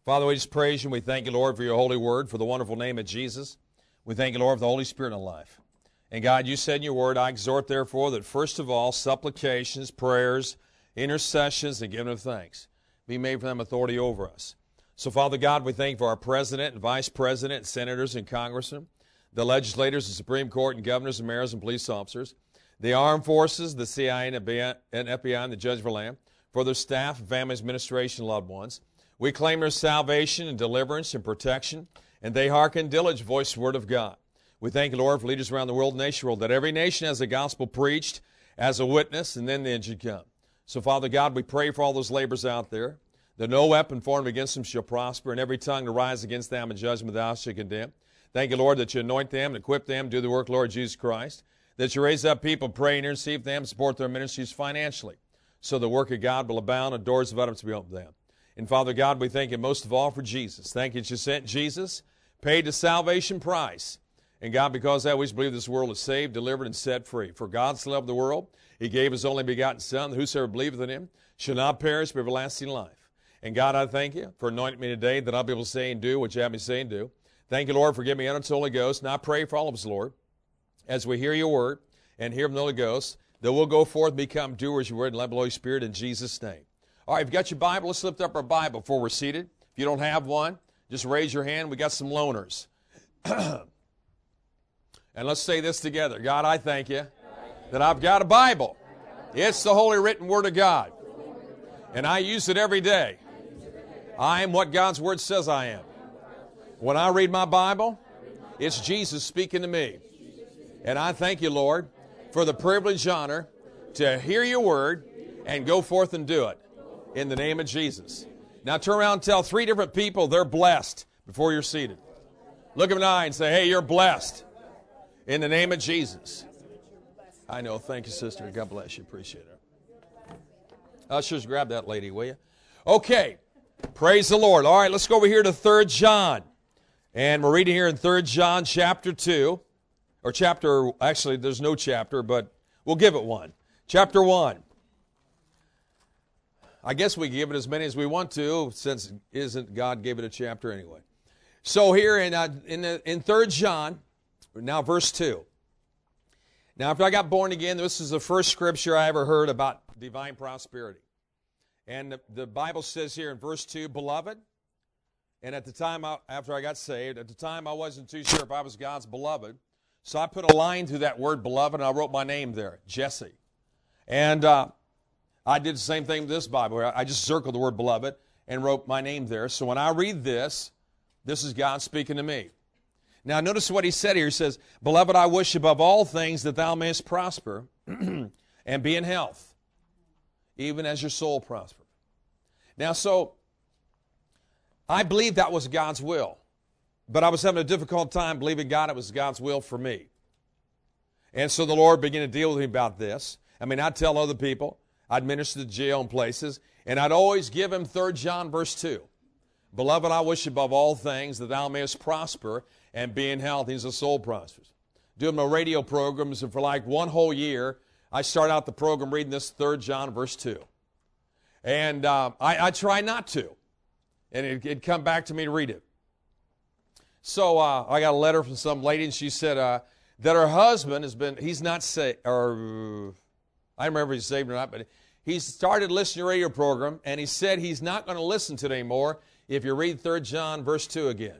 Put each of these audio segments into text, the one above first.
Father, we just praise you and we thank you, Lord, for your holy word, for the wonderful name of Jesus. We thank you, Lord, for the Holy Spirit in our life. And God, you said in your word, I exhort therefore that first of all, supplications, prayers, intercessions, and giving of thanks be made for them authority over us. So, Father God, we thank you for our president and vice president, and senators and congressmen, the legislators, the Supreme Court, and governors and mayors and police officers, the armed forces, the CIA and FBI, and the judge of our land, for their staff, families, administration, loved ones. We claim their salvation and deliverance and protection, and they hearken diligent voice of the word of God. We thank you, Lord, for leaders around the world, nation world, that every nation has the gospel preached as a witness, and then the end should come. So, Father God, we pray for all those laborers out there, that no weapon formed against them shall prosper, and every tongue to rise against them in judgment thou shalt condemn. Thank you, Lord, that you anoint them and equip them to do the work, Lord Jesus Christ, that you raise up people, pray and intercede for them, support their ministries financially, so the work of God will abound and doors of utterance will be opened to them. And Father God, we thank you most of all for Jesus. Thank you that you sent Jesus, paid the salvation price. And God, because of that, we believe this world is saved, delivered, and set free. For God so loved the world, he gave his only begotten Son, that whosoever believeth in him shall not perish but everlasting life. And God, I thank you for anointing me today that I'll be able to say and do what you have me say and do. Thank you, Lord, for giving me utterance of the Holy Ghost. And I pray for all of us, Lord, as we hear your word and hear from the Holy Ghost, that we'll go forth and become doers of your word and love the Holy Spirit in Jesus' name. All right, if you've got your Bible, let's lift up our Bible before we're seated. If you don't have one, just raise your hand. We got some loners. And let's say this together. God, I thank you that I've got a Bible. It's the holy written word of God. And I use it every day. I am what God's word says I am. When I read my Bible, it's Jesus speaking to me. And I thank you, Lord, for the privilege and honor to hear your word and go forth and do it. In the name of Jesus. Now turn around and tell 3 different people they're blessed before you're seated. Look them in the eye and say, hey, you're blessed. In the name of Jesus. I know. Thank you, sister. God bless you. Appreciate it. Ushers, grab that lady, will you? Okay. Praise the Lord. All right, let's go over here to 3 John. And we're reading here in 3 John chapter 2. Or chapter, actually, there's no chapter, but we'll give it one. Chapter 1. I guess we can give it as many as we want to, since isn't God gave it a chapter anyway. So here in 3 John, now verse 2. Now after I got born again, this is the first scripture I ever heard about divine prosperity. And the Bible says here in verse 2, beloved, and at the time after I got saved, at the time I wasn't too sure if I was God's beloved, so I put a line through that word beloved and I wrote my name there, Jesse. And I did the same thing with this Bible. I just circled the word beloved and wrote my name there. So when I read this, this is God speaking to me. Now notice what he said here. He says, beloved, I wish above all things that thou mayest prosper and be in health, even as your soul prosper. Now so, I believe that was God's will. But I was having a difficult time believing God it was God's will for me. And so the Lord began to deal with me about this. I mean, I'd tell other people. I'd minister to jail and places, and I'd always give him 3 John verse 2. Beloved, I wish above all things that thou mayest prosper and be in health as the soul prospers. Doing my radio programs, and for like one whole year, I start out the program reading this 3 John verse 2. And I try not to, and it'd come back to me to read it. So I got a letter from some lady, and she said that her husband he's not saved, or I don't remember if he's saved or not, but he started listening to a radio program, and he said he's not going to listen to it anymore if you read 3 John verse 2 again.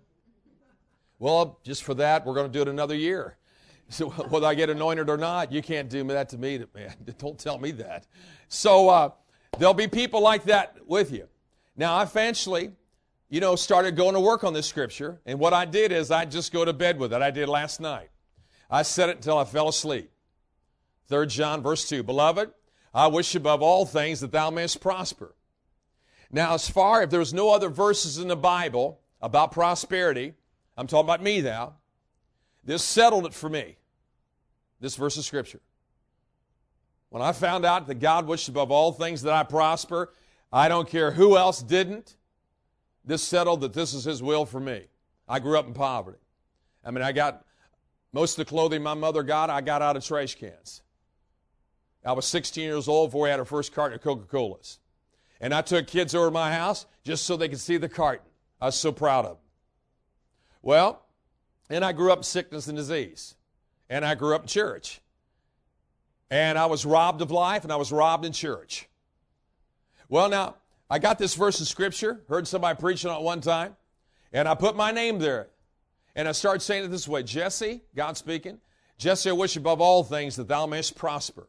Well, just for that, we're going to do it another year. So whether I get anointed or not, you can't do that to me, man. Don't tell me that. So there'll be people like that with you. Now, I eventually, started going to work on this scripture, and what I did is I'd just go to bed with it. I did last night. I said it until I fell asleep. 3 John verse 2, beloved, I wish above all things that thou mayest prosper. Now, if there's no other verses in the Bible about prosperity, I'm talking about me now, this settled it for me, this verse of Scripture. When I found out that God wished above all things that I prosper, I don't care who else didn't, this settled that this is His will for me. I grew up in poverty. I mean, I got most of the clothing my mother got, I got out of trash cans. I was 16 years old before we had our first carton of Coca-Colas. And I took kids over to my house just so they could see the carton. I was so proud of them. Well, and I grew up in sickness and disease. And I grew up in church. And I was robbed of life, and I was robbed in church. Well, now, I got this verse of Scripture, heard somebody preaching on it one time, and I put my name there. And I started saying it this way, Jesse, God speaking, Jesse, I wish above all things that thou mayest prosper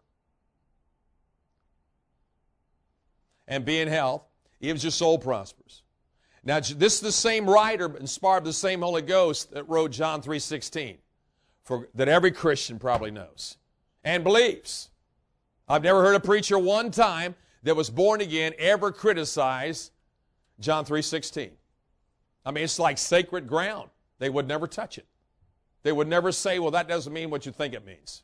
and be in health, even as your soul prospers. Now, this is the same writer, inspired by the same Holy Ghost, that wrote John 3:16, that every Christian probably knows and believes. I've never heard a preacher one time that was born again ever criticize John 3:16. I mean, it's like sacred ground. They would never touch it. They would never say, well, that doesn't mean what you think it means.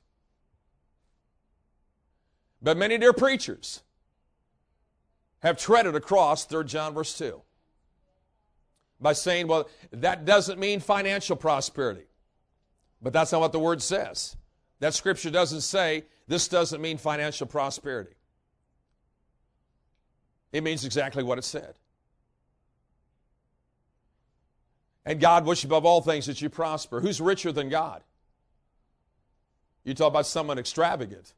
But many dear preachers have treaded across 3 John verse 2 by saying, well, that doesn't mean financial prosperity. But that's not what the Word says. That Scripture doesn't say this doesn't mean financial prosperity. It means exactly what it said. And God wishes above all things that you prosper. Who's richer than God? You talk about someone extravagant.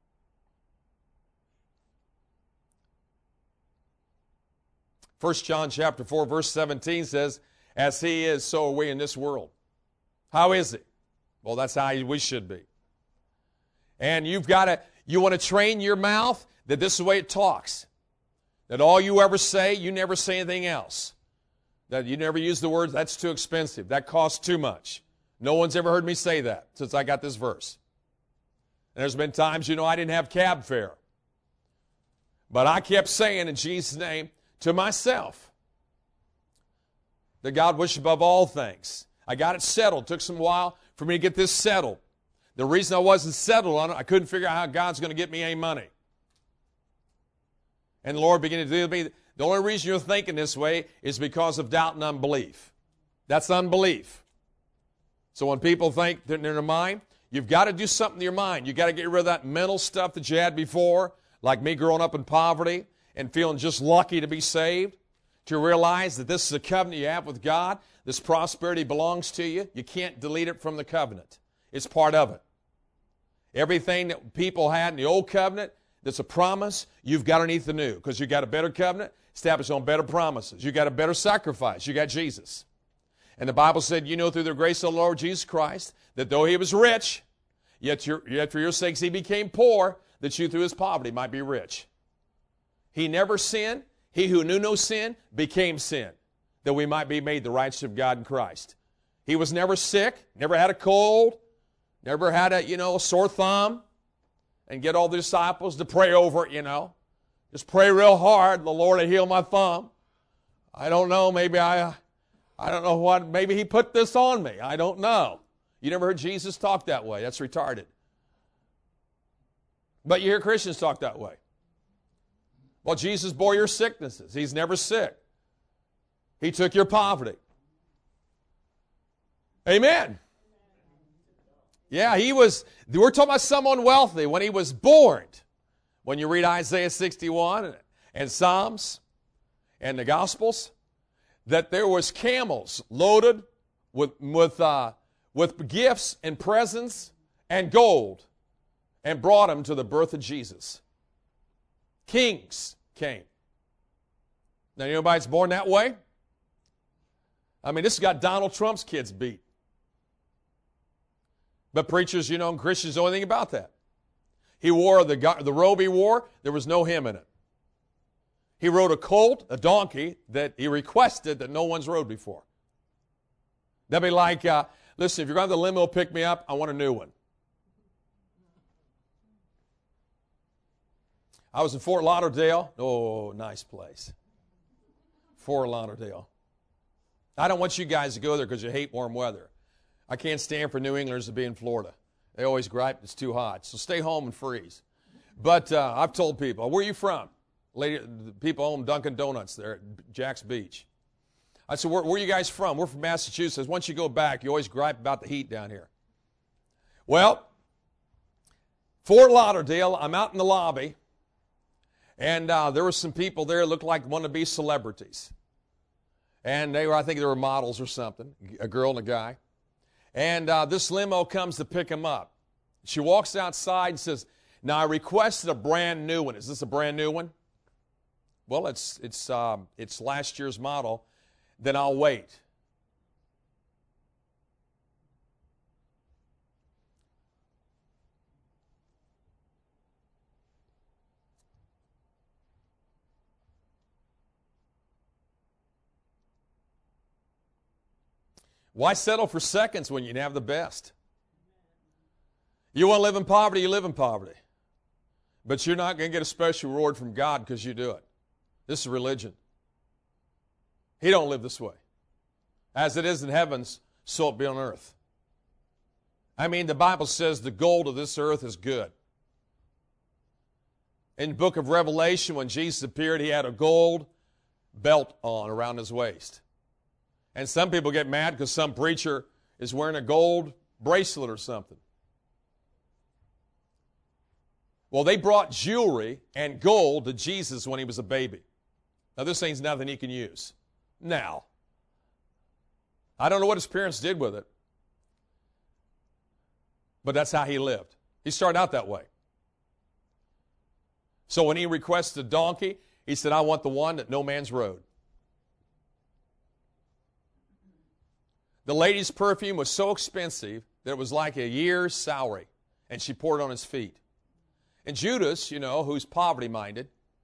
First John chapter 4, verse 17 says, as he is, so are we in this world. How is he? Well, that's how we should be. And you want to train your mouth that this is the way it talks. That all you ever say, you never say anything else. That you never use the words, that's too expensive, that costs too much. No one's ever heard me say that since I got this verse. And there's been times, I didn't have cab fare. But I kept saying in Jesus' name to myself that God wished above all things. I got it settled. It took some while for me to get this settled. The reason I wasn't settled on it, I couldn't figure out how God's going to get me any money. And the Lord began to deal with me. The only reason you're thinking this way is because of doubt and unbelief. That's unbelief. So when people think that in their mind, you've got to do something in your mind. You've got to get rid of that mental stuff that you had before, like me growing up in poverty and feeling just lucky to be saved, to realize that this is a covenant you have with God. This prosperity belongs to you. You can't delete it from the covenant. It's part of it. Everything that people had in the old covenant that's a promise, you've got underneath the new, because you've got a better covenant established on better promises. You've got a better sacrifice. You got Jesus. And the Bible said, through the grace of the Lord Jesus Christ, that though he was rich, yet for your sakes he became poor, that you through his poverty might be rich. He never sinned. He who knew no sin became sin, that we might be made the righteousness of God in Christ. He was never sick, never had a cold, never had a sore thumb, and get all the disciples to pray over it, Just pray real hard, the Lord will heal my thumb. I don't know, maybe I don't know what, maybe he put this on me. I don't know. You never heard Jesus talk that way. That's retarded. But you hear Christians talk that way. Well, Jesus bore your sicknesses. He's never sick. He took your poverty. Amen. Yeah, we're talking about someone wealthy when he was born. When you read Isaiah 61 and Psalms and the Gospels, that there was camels loaded with gifts and presents and gold and brought him to the birth of Jesus. Kings came. Now, anybody's born that way? I mean, this has got Donald Trump's kids beat. But preachers, and Christians know anything about that. He wore the robe he wore, there was no hem in it. He rode a colt, a donkey, that he requested that no one's rode before. That'd be like, listen, if you're going to have the limo pick me up, I want a new one. I was in Fort Lauderdale. Oh, nice place. Fort Lauderdale. I don't want you guys to go there because you hate warm weather. I can't stand for New Englanders to be in Florida. They always gripe it's too hot. So stay home and freeze. But I've told people, where are you from? People own Dunkin' Donuts there at Jack's Beach. I said, where are you guys from? We're from Massachusetts. Once you go back, you always gripe about the heat down here. Well, Fort Lauderdale, I'm out in the lobby, And there were some people there that looked like wannabe celebrities. And I think they were models or something, a girl and a guy. And this limo comes to pick them up. She walks outside and says, now I requested a brand new one. Is this a brand new one? Well, it's last year's model. Then I'll wait. Why settle for seconds when you can have the best? You want to live in poverty, you live in poverty. But you're not going to get a special reward from God because you do it. This is religion. He don't live this way. As it is in heavens, so it be on earth. I mean, the Bible says the gold of this earth is good. In the book of Revelation, when Jesus appeared, he had a gold belt on around his waist. And some people get mad because some preacher is wearing a gold bracelet or something. Well, they brought jewelry and gold to Jesus when he was a baby. Now, this ain't nothing he can use. Now, I don't know what his parents did with it, but that's how he lived. He started out that way. So when he requested a donkey, he said, I want the one that no man's rode. The lady's perfume was so expensive that it was like a year's salary, and she poured it on his feet. And Judas, who's poverty-minded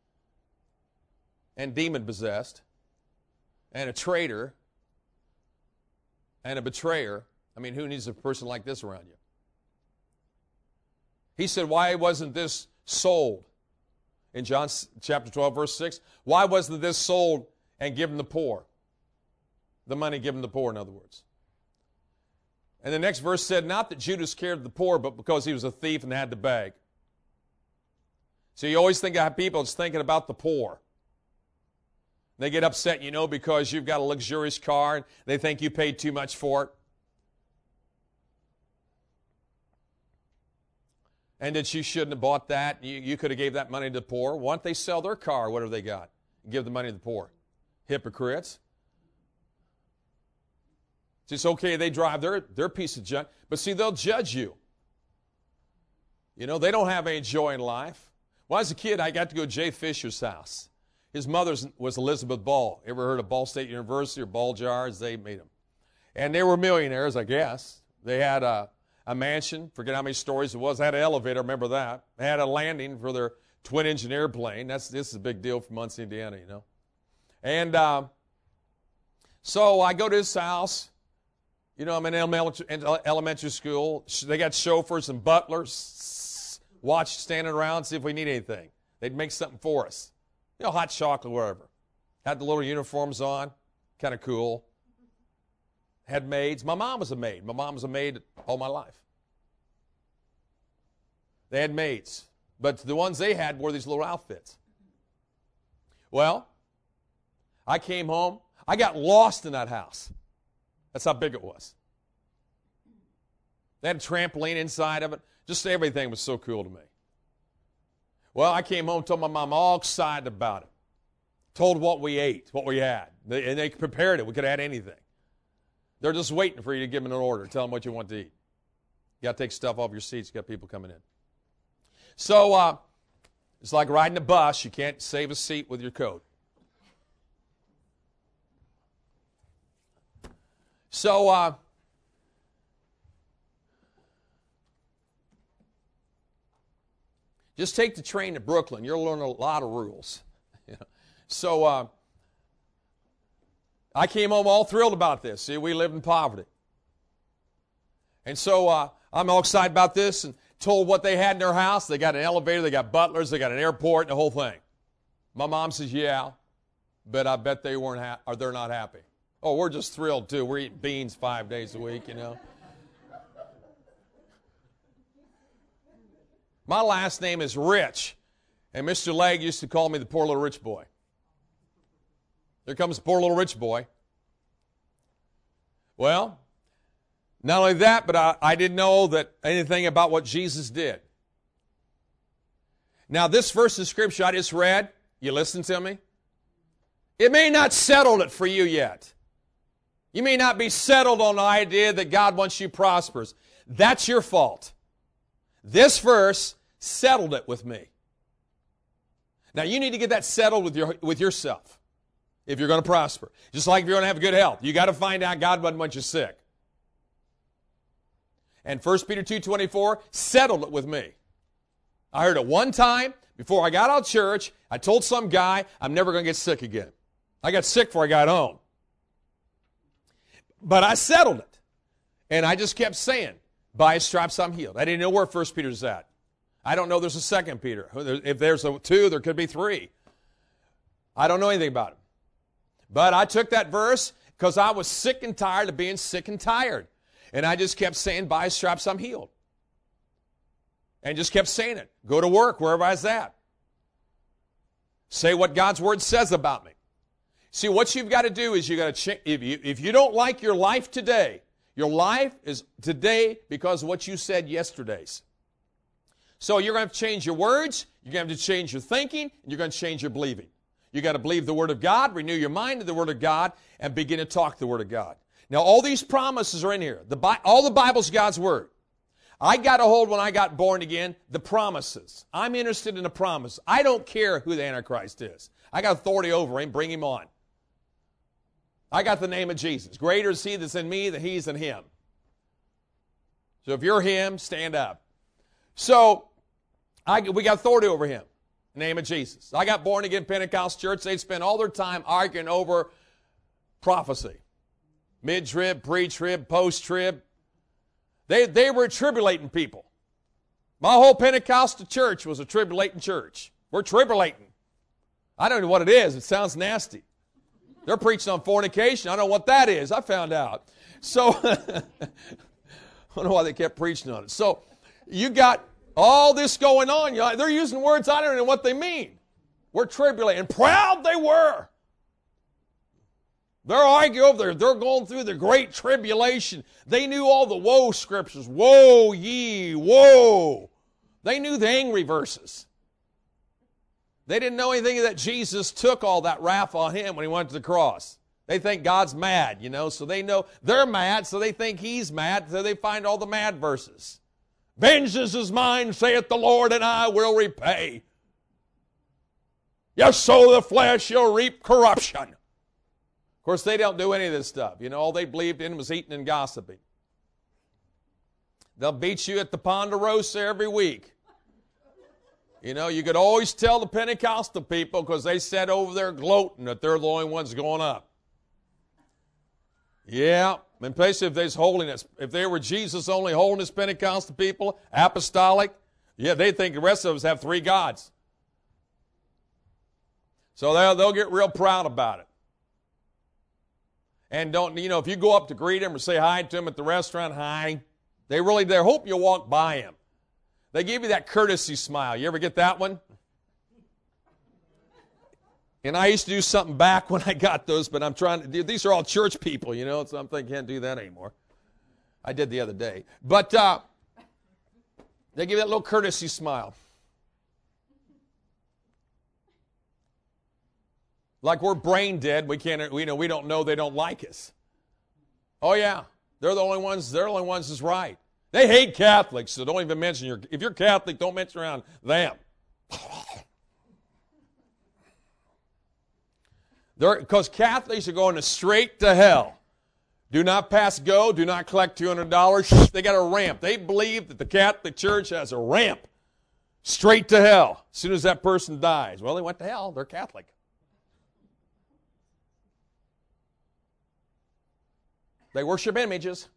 and demon-possessed and a traitor and a betrayer, I mean, who needs a person like this around you? He said, why wasn't this sold? In John chapter 12, verse 6, why wasn't this sold and given the poor? The money given to the poor, in other words. And the next verse said, not that Judas cared for the poor, but because he was a thief and had to beg. So you always think of people that's thinking about the poor. They get upset, because you've got a luxurious car and they think you paid too much for it. And that you shouldn't have bought that. You could have gave that money to the poor. Why don't they sell their car, whatever they got, and give the money to the poor? Hypocrites. It's okay, they drive their piece of junk, but see, they'll judge you. They don't have any joy in life. When I was a kid, I got to go to Jay Fisher's house. His mother was Elizabeth Ball. Ever heard of Ball State University or Ball Jars? They made them. And they were millionaires, I guess. They had a mansion, forget how many stories it was. They had an elevator, remember that. They had a landing for their twin-engine airplane. This is a big deal for Muncie, Indiana, And so I go to his house. I'm in elementary school. They got chauffeurs and butlers, standing around, see if we need anything. They'd make something for us. Hot chocolate, whatever. Had the little uniforms on, kind of cool. Had maids. My mom was a maid. My mom was a maid all my life. They had maids. But the ones they had wore these little outfits. Well, I came home. I got lost in that house. That's how big it was. They had a trampoline inside of it. Just everything was so cool to me. Well, I came home, told my mom all excited about it. Told what we ate, what we had. And they prepared it. We could have had anything. They're just waiting for you to give them an order. Tell them what you want to eat. You got to take stuff off your seats. You got people coming in. So it's like riding a bus. You can't save a seat with your coat. So just take the train to Brooklyn. You'll learn a lot of rules. So I came home all thrilled about this. See, we live in poverty. And so I'm all excited about this and told what they had in their house. They got an elevator, they got butlers, they got an airport, the whole thing. My mom says, yeah, but I bet they're not happy. Oh, we're just thrilled, too. We're eating beans 5 days a week, My last name is Rich, and Mr. Legg used to call me the poor little rich boy. There comes the poor little rich boy. Well, not only that, but I didn't know that anything about what Jesus did. Now, this verse of Scripture I just read, you listen to me? It may not settle it for you yet. You may not be settled on the idea that God wants you prosperous. That's your fault. This verse settled it with me. Now, you need to get that settled with yourself if you're going to prosper. Just like if you're going to have good health. You got to find out God doesn't want you sick. And 1 Peter 2:24 settled it with me. I heard it one time before I got out of church. I told some guy, I'm never going to get sick again. I got sick before I got home. But I settled it. And I just kept saying, by his stripes I'm healed. I didn't know where 1 Peter's at. I don't know there's a 2 Peter. If there's a 2, there could be 3. I don't know anything about it. But I took that verse because I was sick and tired of being sick and tired. And I just kept saying, by his stripes I'm healed. And just kept saying it. Go to work wherever I was at. Say what God's Word says about me. See, what you've got to do is you got to change. If you don't like your life today, your life is today because of what you said yesterday's. So you're going to have to change your words, you're going to have to change your thinking, and you're going to change your believing. You've got to believe the Word of God, renew your mind to the Word of God, and begin to talk the Word of God. Now, all these promises are in here. All the Bible's God's Word. I got a hold when I got born again, the promises. I'm interested in the promise. I don't care who the Antichrist is. I got authority over him. Bring him on. I got the name of Jesus. Greater is he that's in me than he's in him. So if you're him, stand up. So we got authority over him. The name of Jesus. I got born again Pentecost church. They'd spend all their time arguing over prophecy. Mid-trib, pre-trib, post-trib. They were tribulating people. My whole Pentecostal church was a tribulating church. We're tribulating. I don't know what it is. It sounds nasty. They're preaching on fornication. I don't know what that is. I found out. So, I don't know why they kept preaching on it. So, you got all this going on. They're using words I don't know what they mean. We're tribulating. And proud they were. They're arguing over there. They're going through the great tribulation. They knew all the woe scriptures. Woe ye, woe. They knew the angry verses. They didn't know anything that Jesus took all that wrath on him when he went to the cross. They think God's mad, so they know they're mad, so they think he's mad, so they find all the mad verses. Vengeance is mine, saith the Lord, and I will repay. You sow the flesh, you'll reap corruption. Of course, they don't do any of this stuff. All they believed in was eating and gossiping. They'll beat you at the Ponderosa every week. You could always tell the Pentecostal people because they sat over there gloating that they're the only ones going up. Yeah, and especially if there's holiness. If they were Jesus only holiness Pentecostal people, apostolic, they think the rest of us have 3 gods. So they'll get real proud about it. And if you go up to greet them or say hi to them at the restaurant, hi, they hope you walk by them. They give you that courtesy smile. You ever get that one? And I used to do something back when I got those, but I'm trying to do, these are all church people, so I'm thinking I can't do that anymore. I did the other day. But they give you that little courtesy smile. Like we're brain dead, we don't know they don't like us. Oh yeah, they're the only ones that's right. They hate Catholics, so don't even mention if you're Catholic, don't mention around them. Because Catholics are going straight to hell. Do not pass go, do not collect $200. They got a ramp. They believe that the Catholic Church has a ramp straight to hell as soon as that person dies. Well, they went to hell, they're Catholic. They worship images.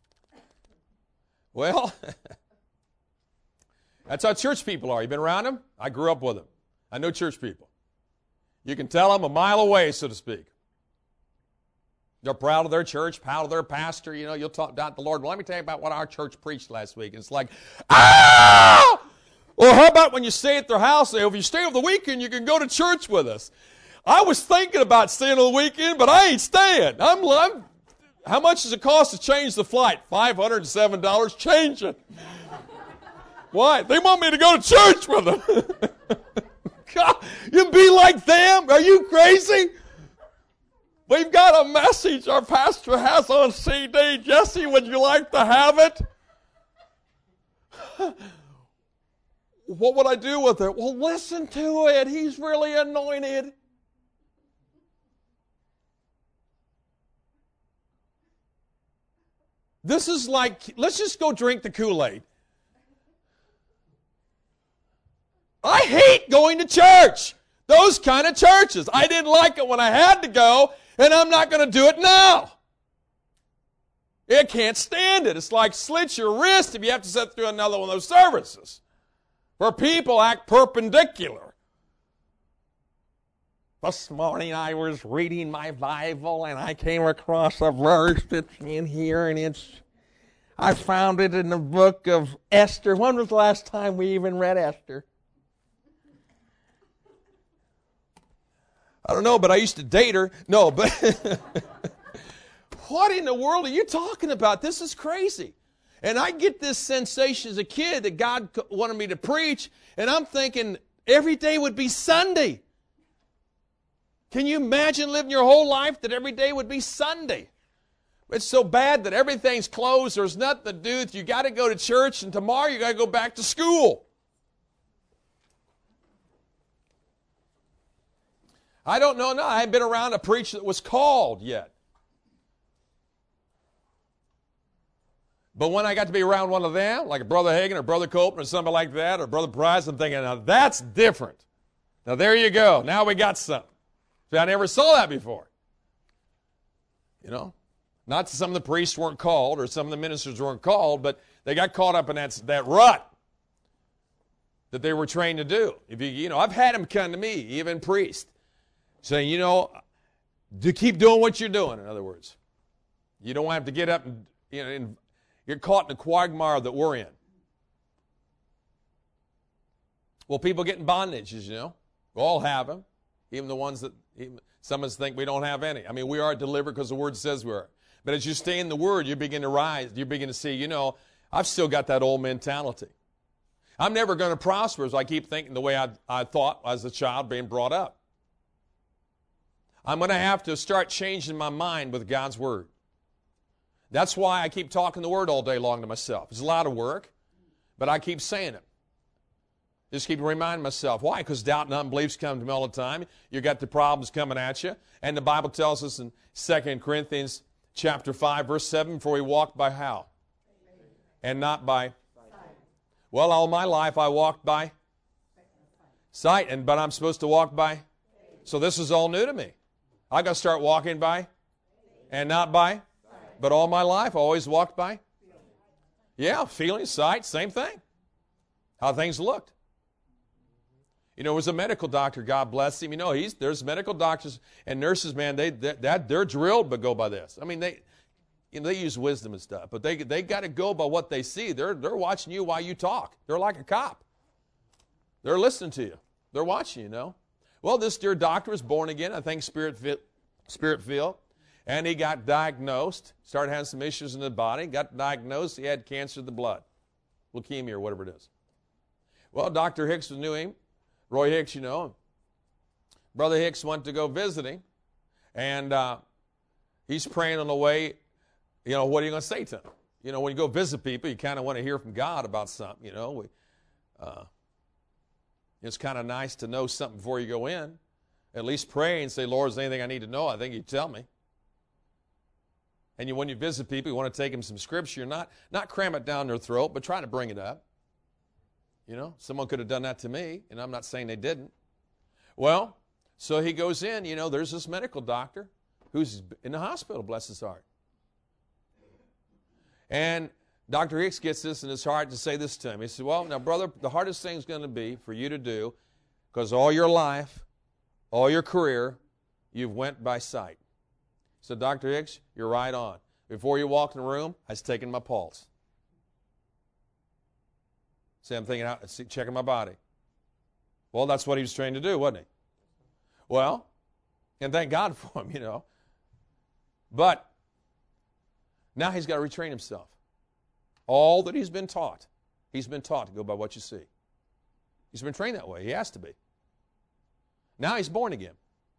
Well, that's how church people are. You been around them? I grew up with them. I know church people. You can tell them a mile away, so to speak. They're proud of their church, proud of their pastor. You'll talk down to the Lord. Well, let me tell you about what our church preached last week. It's like, ah! Well, how about when you stay at their house? If you stay over the weekend, you can go to church with us. I was thinking about staying on the weekend, but I ain't staying. How much does it cost to change the flight? $507. Change it. Why? They want me to go to church with them. God, you be like them? Are you crazy? We've got a message our pastor has on CD. Jesse, would you like to have it? What would I do with it? Well, listen to it. He's really anointed. This is like, let's just go drink the Kool-Aid. I hate going to church. Those kind of churches. I didn't like it when I had to go, and I'm not going to do it now. I can't stand it. It's like slit your wrist if you have to sit through another one of those services where people act perpendicular. This morning I was reading my Bible and I came across a verse that's in here, and I found it in the book of Esther. When was the last time we even read Esther? I don't know, but I used to date her. No, but what in the world are you talking about? This is crazy. And I get this sensation as a kid that God wanted me to preach, and I'm thinking every day would be Sunday. Can you imagine living your whole life that every day would be Sunday? It's so bad that everything's closed. There's nothing to do. You got to go to church, and tomorrow you got to go back to school. I don't know. No, I haven't been around a preacher that was called yet. But when I got to be around one of them, like a Brother Hagin or Brother Copeland or somebody like that, or Brother Price, I'm thinking, now that's different. Now there you go. Now we got something. See, I never saw that before. You know? Not that some of the priests weren't called or some of the ministers weren't called, but they got caught up in that rut that they were trained to do. I've had them come to me, even priests, saying, to keep doing what you're doing, in other words. You don't have to get up and get caught in the quagmire that we're in. Well, people get in bondages, We all have them, even the ones that some of us think we don't have any. I mean, we are delivered because the Word says we are. But as you stay in the Word, you begin to rise. You begin to see, I've still got that old mentality. I'm never going to prosper as I keep thinking the way I thought as a child being brought up. I'm going to have to start changing my mind with God's Word. That's why I keep talking the Word all day long to myself. It's a lot of work, but I keep saying it. Just keep reminding myself. Why? Because doubt and unbeliefs come to me all the time. You got the problems coming at you. And the Bible tells us in 2 Corinthians chapter 5, verse 7, for we walk by how? And not by sight. Well, all my life I walked by sight, but I'm supposed to walk by. So this is all new to me. I got to start walking by and not by. But all my life I always walked by. Yeah, feeling, sight, same thing. How things looked. There was a medical doctor, God bless him. There's medical doctors and nurses, man, they're drilled but go by this. I mean, they use wisdom and stuff, but they got to go by what they see. They're watching you while you talk. They're like a cop. They're listening to you. They're watching you, Well, this dear doctor was born again, I think spirit-filled, and he got diagnosed, started having some issues in the body, got diagnosed, he had cancer of the blood, leukemia or whatever it is. Well, Dr. Hicks knew him. Roy Hicks, Brother Hicks went to go visit him, and he's praying on the way, what are you going to say to him? When you go visit people, you kind of want to hear from God about something, It's kind of nice to know something before you go in. At least pray and say, Lord, is there anything I need to know? I think you tell me. And when you visit people, you want to take them some scripture, not cram it down their throat, but try to bring it up. Someone could have done that to me, and I'm not saying they didn't. Well, so he goes in, there's this medical doctor who's in the hospital, bless his heart. And Dr. Hicks gets this in his heart to say this to him. He said, well, now, brother, the hardest thing is going to be for you to do, because all your life, all your career, you've went by sight. So, Dr. Hicks, you're right on. Before you walk in the room, I was taking my pulse. See, I'm thinking, checking my body. Well, that's what he was trained to do, wasn't he? Well, and thank God for him, But now he's got to retrain himself. All that he's been taught to go by what you see. He's been trained that way. He has to be. Now he's born again.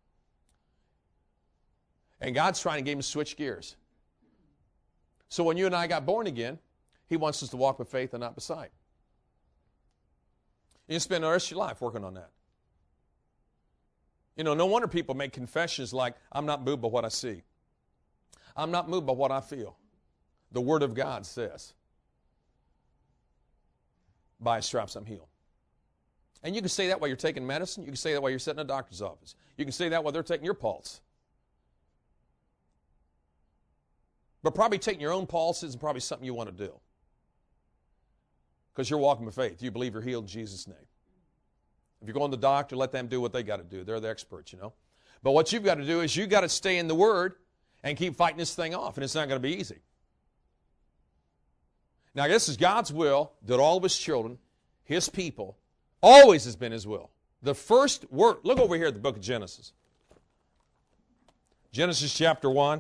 And God's trying to get him to switch gears. So when you and I got born again, he wants us to walk with faith and not by sight. You spend the rest of your life working on that. You know, no wonder people make confessions like, I'm not moved by what I see. I'm not moved by what I feel. The Word of God says, by His stripes I'm healed. And you can say that while you're taking medicine. You can say that while you're sitting in a doctor's office. You can say that while they're taking your pulse. But probably taking your own pulse isn't probably something you want to do. Because you're walking by faith. You believe you're healed in Jesus' name. If you're going to the doctor, let them do what they got to do. They're the experts, you know. But what you've got to do is you've got to stay in the Word and keep fighting this thing off. And it's not going to be easy. Now, this is God's will that all of His children, His people, always has been His will. The first word, look over here at the book of Genesis. Genesis chapter 1.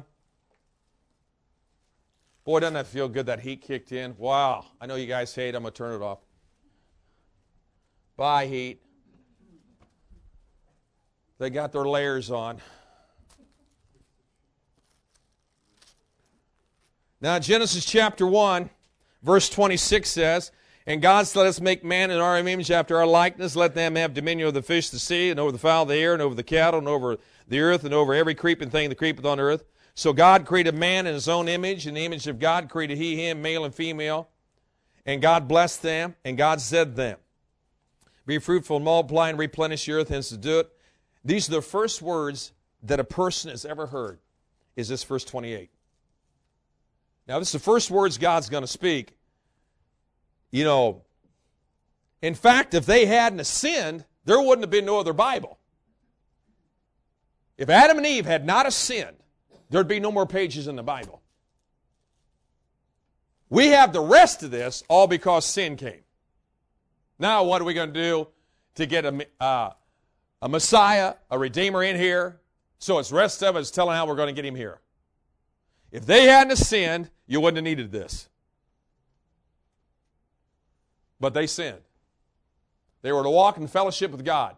Boy, doesn't that feel good, that heat kicked in? Wow. I know you guys hate it. I'm going to turn it off. Bye, heat. They got their layers on. Now, Genesis chapter 1, verse 26 says, And God said, Let us make man in our image after our likeness. Let them have dominion over the fish of the sea, and over the fowl of the air, and over the cattle, and over the earth, and over every creeping thing that creepeth on earth. So God created man in His own image. In the image of God created He him, male and female. And God blessed them, and God said to them, Be fruitful and multiply and replenish the earth, and subdue it. These are the first words that a person has ever heard, is this verse 28. Now, this is the first words God's going to speak. You know, in fact, if they hadn't sinned, there wouldn't have been no other Bible. If Adam and Eve had not sinned, there'd be no more pages in the Bible. We have the rest of this all because sin came. Now, what are we going to do to get a Messiah, a Redeemer in here? So it's the rest of us telling how we're going to get Him here. If they hadn't sinned, you wouldn't have needed this. But they sinned. They were to walk in fellowship with God.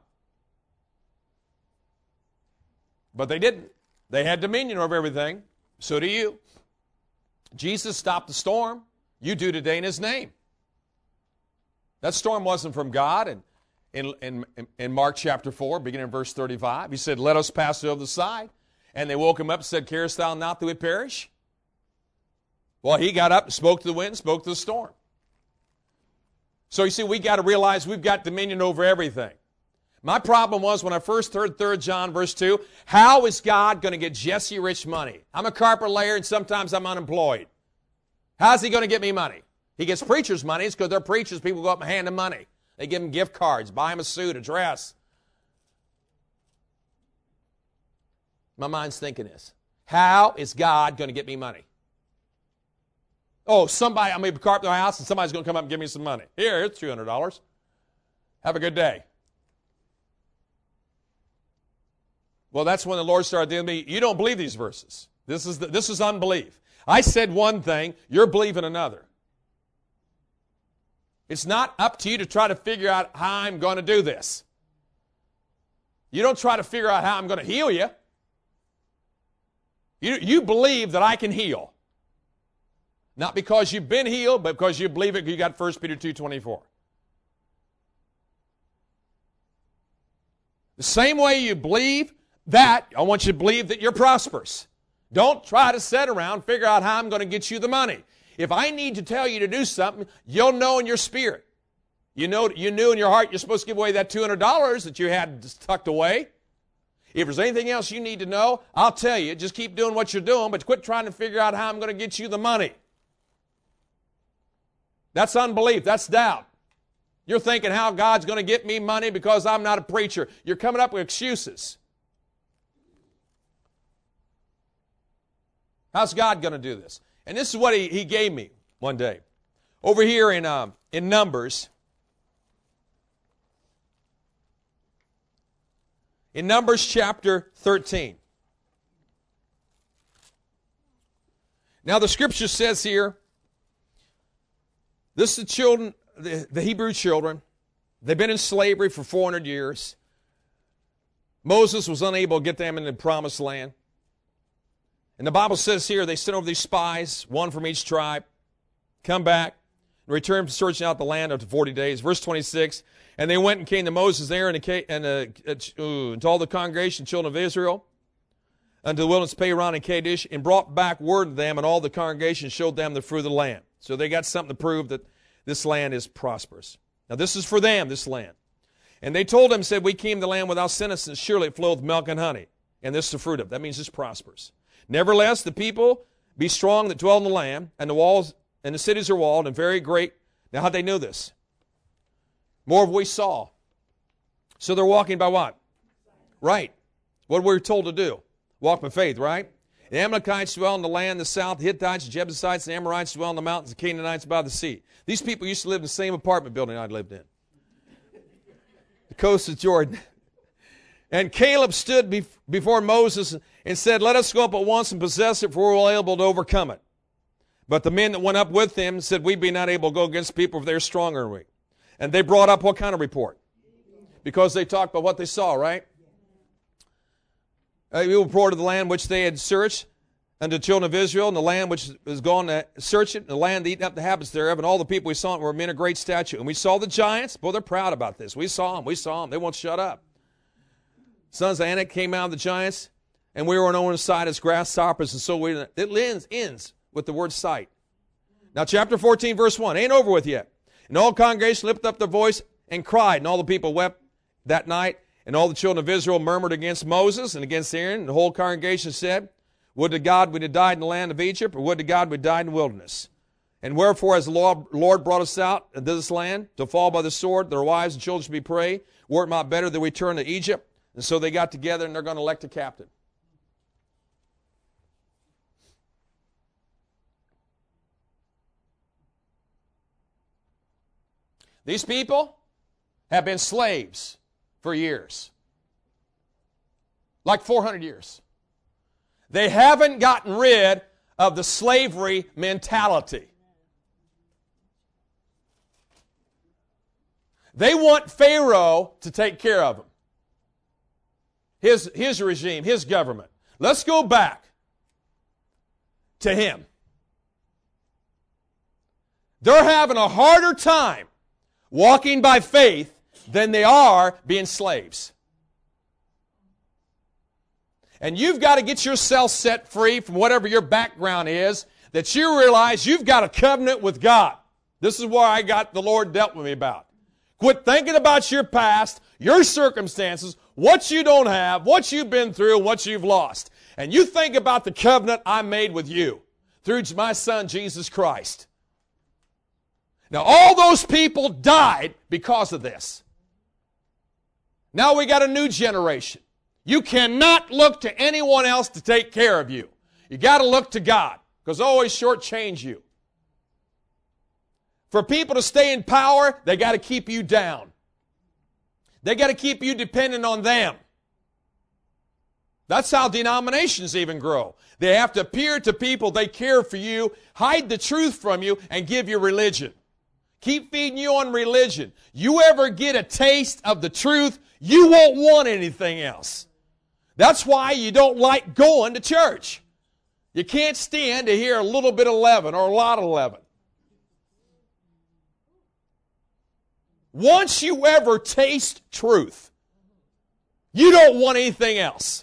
But they didn't. They had dominion over everything. So do you. Jesus stopped the storm. You do today in His name. That storm wasn't from God. And in Mark chapter 4, beginning in verse 35, He said, Let us pass over the side. And they woke Him up and said, Carest thou not that we perish? Well, He got up and spoke to the wind, spoke to the storm. So you see, we got to realize we've got dominion over everything. My problem was when I first heard 3 John verse 2, how is God going to get Jesse Rich money? I'm a carpet layer and sometimes I'm unemployed. How's He going to get me money? He gets preachers' money. It's because they're preachers. People go up and hand them money. They give them gift cards, buy them a suit, a dress. My mind's thinking this. How is God going to get me money? Oh, somebody, I'm going to carpet my house and somebody's going to come up and give me some money. Here, it's $200. Have a good day. Well, that's when the Lord started dealing with me. You don't believe these verses. This is unbelief. I said one thing, you're believing another. It's not up to you to try to figure out how I'm going to do this. You don't try to figure out how I'm going to heal you. You believe that I can heal. Not because you've been healed, but because you believe it, you got 1 Peter 2:24. The same way you believe that, I want you to believe that you're prosperous. Don't try to sit around and figure out how I'm going to get you the money. If I need to tell you to do something, you'll know in your spirit. You knew in your heart you're supposed to give away that $200 that you had tucked away. If there's anything else you need to know, I'll tell you. Just keep doing what you're doing, but quit trying to figure out how I'm going to get you the money. That's unbelief. That's doubt. You're thinking how God's going to get me money because I'm not a preacher. You're coming up with excuses. How's God going to do this? And this is what He gave me one day. Over here in Numbers. In Numbers chapter 13. Now the Scripture says here, this is the children, the Hebrew children. They've been in slavery for 400 years. Moses was unable to get them into the promised land. And the Bible says here, they sent over these spies, one from each tribe, come back, and return from searching out the land after 40 days. Verse 26, and they went and came to Moses there and to all the congregation, children of Israel, unto the wilderness of Paran and Kadesh, and brought back word to them, and all the congregation showed them the fruit of the land. So they got something to prove that this land is prosperous. Now this is for them, this land. And they told him, said, we came to the land without sentence, and surely it floweth milk and honey. And this is the fruit of it. That means it's prosperous. Nevertheless, the people be strong that dwell in the land, and the walls and the cities are walled and very great. Now how'd they know this? More of what we saw. So they're walking by what? Right. What we're told to do. Walk by faith, right? The Amalekites dwell in the land in the south, the Hittites, the Jebusites, the Amorites dwell in the mountains, the Canaanites by the sea. These people used to live in the same apartment building I lived in. The coast of Jordan. And Caleb stood before Moses and said, let us go up at once and possess it, for we are able to overcome it. But the men that went up with him said, we be not able to go against people, for they are stronger than we. And they brought up what kind of report? Because they talked about what they saw, right? We reported the land which they had searched unto the children of Israel, and the land which was gone to search it, and the land eaten up the habits thereof, and all the people we saw were men of great stature. And we saw the giants. Boy, they're proud about this. We saw them. They won't shut up. Sons of Anak came out of the giants, and we were on one side as grasshoppers, and so it ends with the word sight. Now, chapter 14, verse 1. Ain't over with yet. And all congregation lifted up their voice and cried, and all the people wept that night. And all the children of Israel murmured against Moses and against Aaron. And the whole congregation said, would to God we'd have died in the land of Egypt, or would to God we'd died in the wilderness. And wherefore, as the Lord brought us out into this land, to fall by the sword, that our wives and children should be prey, were it not better that we turn to Egypt? And so they got together, and they're going to elect a captain. These people have been slaves for years. Like 400 years. They haven't gotten rid of the slavery mentality. They want Pharaoh to take care of them. His regime, his government. Let's go back to him. They're having a harder time walking by faith than they are being slaves. And you've got to get yourself set free from whatever your background is, that you realize you've got a covenant with God. This is where the Lord dealt with me about. Quit thinking about your past, your circumstances, what you don't have, what you've been through, what you've lost. And you think about the covenant I made with you through my Son, Jesus Christ. Now, all those people died because of this. Now we got a new generation. You cannot look to anyone else to take care of you. You got to look to God, because they'll always shortchange you. For people to stay in power, they got to keep you down. They got to keep you dependent on them. That's how denominations even grow. They have to appear to people they care for you, hide the truth from you, and give you religion. Keep feeding you on religion. You ever get a taste of the truth, you won't want anything else. That's why you don't like going to church. You can't stand to hear a little bit of leaven or a lot of leaven. Once you ever taste truth, you don't want anything else.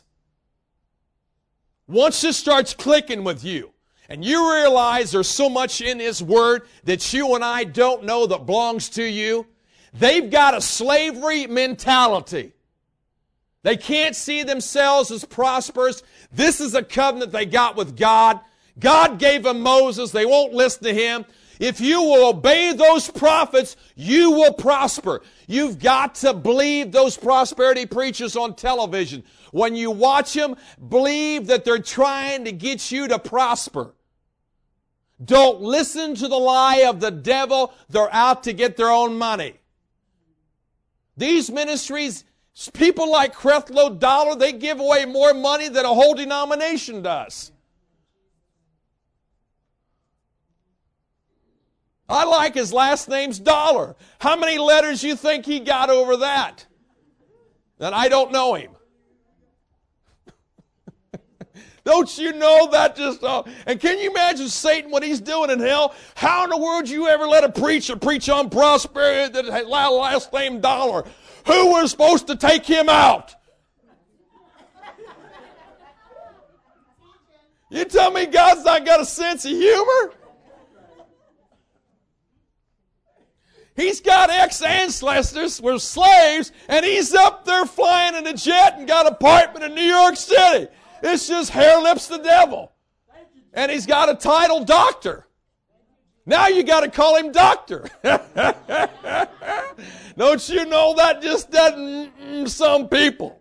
Once it starts clicking with you, and you realize there's so much in His Word that you and I don't know that belongs to you, they've got a slavery mentality. They can't see themselves as prosperous. This is a covenant they got with God. God gave them Moses. They won't listen to him. If you will obey those prophets, you will prosper. You've got to believe those prosperity preachers on television. When you watch them, believe that they're trying to get you to prosper. Don't listen to the lie of the devil. They're out to get their own money. These ministries, people like Creflo Dollar, they give away more money than a whole denomination does. I like his last name's Dollar. How many letters you think he got over that? And I don't know him. Don't you know that just, and can you imagine Satan, what he's doing in hell? How in the world you ever let a preacher preach on prosperity that had last name dollar? Who was supposed to take him out? You tell me God's not got a sense of humor? He's got ex-ancestors were slaves, and he's up there flying in a jet and got an apartment in New York City. It's just hair lips the devil. And he's got a title doctor. Now you got to call him doctor. Don't you know that just doesn't some people?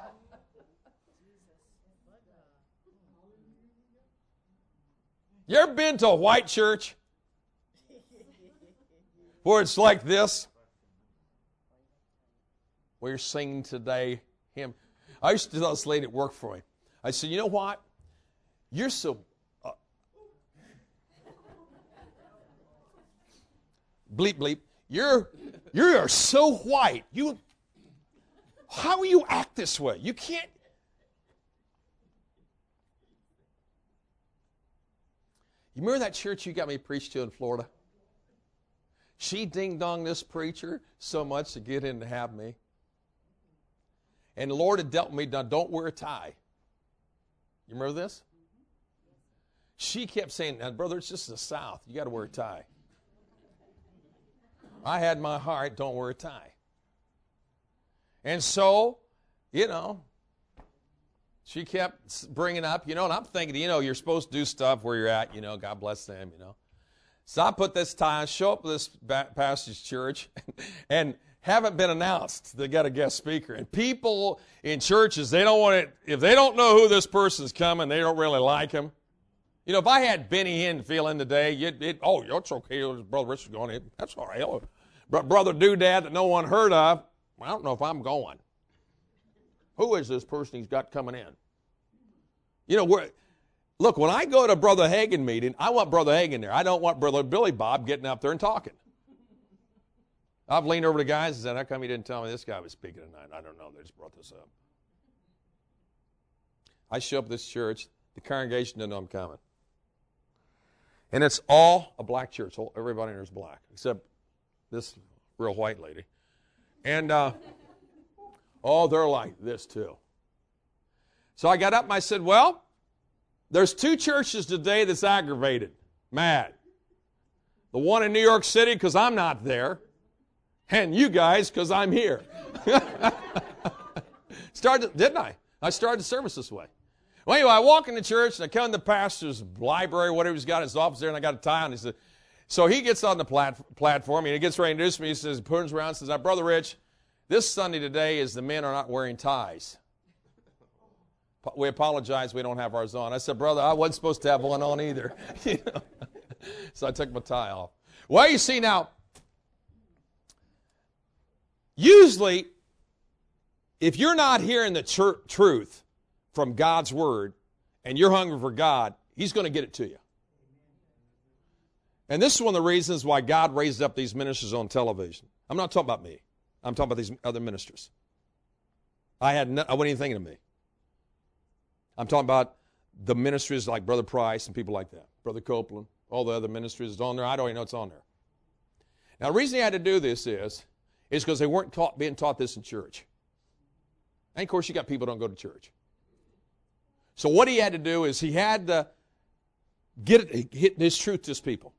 You ever been to a white church where it's like this? We're singing today hymn. I used to tell this lady at work for me. I said, you know what? You're so... bleep, bleep. You are so white. How will you act this way? You can't... You remember that church you got me preached to in Florida? She ding-donged this preacher so much to get him to have me. And the Lord had dealt with me, now don't wear a tie. You remember this? She kept saying, now, brother, it's just the South. You got to wear a tie. I had my heart, don't wear a tie. And so, she kept bringing up, and I'm thinking, you're supposed to do stuff where you're at, God bless them, So I put this tie on, show up at this pastor's church, and haven't been announced. They got a guest speaker. And people in churches, they don't want it, if they don't know who this person's coming, they don't really like him. If I had Benny Hinn fill in today, it's okay, Brother Richard's going in. That's all right. Brother Doodad that no one heard of, I don't know if I'm going. Who is this person he's got coming in? Look, when I go to Brother Hagin meeting, I want Brother Hagin there. I don't want Brother Billy Bob getting up there and talking. I've leaned over to guys and said, how come you didn't tell me this guy was speaking tonight? I don't know. They just brought this up. I show up at this church. The congregation doesn't know I'm coming. And it's all a black church. Everybody in there is black, except this real white lady. And, they're like this too. So I got up and I said, well, there's two churches today that's aggravated, mad. The one in New York City because I'm not there, and you guys because I'm here. Didn't I? I started the service this way. Well, anyway, I walk in the church, and I come in the pastor's library, whatever he's got in his office there, and I got a tie on. He said, so he gets on the platform, and he gets ready to introduce me. He says, turns around and says, Brother Rich, this Sunday today is the men are not wearing ties. We apologize, we don't have ours on. I said, brother, I wasn't supposed to have one on either. So I took my tie off. Well, you see now, usually, if you're not hearing the truth from God's Word and you're hungry for God, He's going to get it to you. And this is one of the reasons why God raised up these ministers on television. I'm not talking about me. I'm talking about these other ministers. I wasn't even thinking of me. I'm talking about the ministries like Brother Price and people like that. Brother Copeland, all the other ministries is on there. I don't even know it's on there. Now, the reason he had to do this is because they weren't being taught this in church. And, of course, you got people who don't go to church. So what he had to do is he had to hit this truth to his people.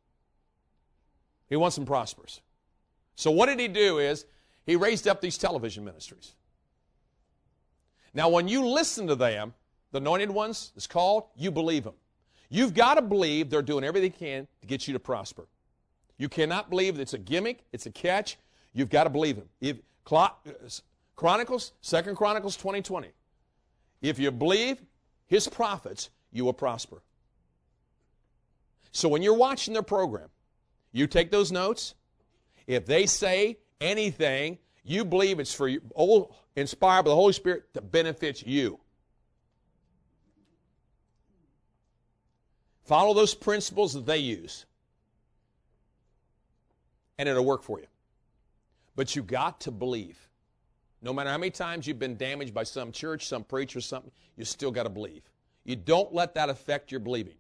He wants them prosperous. So what did he do is he raised up these television ministries. Now, when you listen to them, the anointed ones, it's called, you believe them. You've got to believe they're doing everything they can to get you to prosper. You cannot believe that it's a gimmick, it's a catch. You've got to believe them. If Chronicles, 2 Chronicles 20:20. If you believe his prophets, you will prosper. So when you're watching their program, you take those notes. If they say anything, you believe it's for you, inspired by the Holy Spirit to benefit you. Follow those principles that they use, and it'll work for you. But you got to believe. No matter how many times you've been damaged by some church, some preacher, something, you still got to believe. You don't let that affect your believing.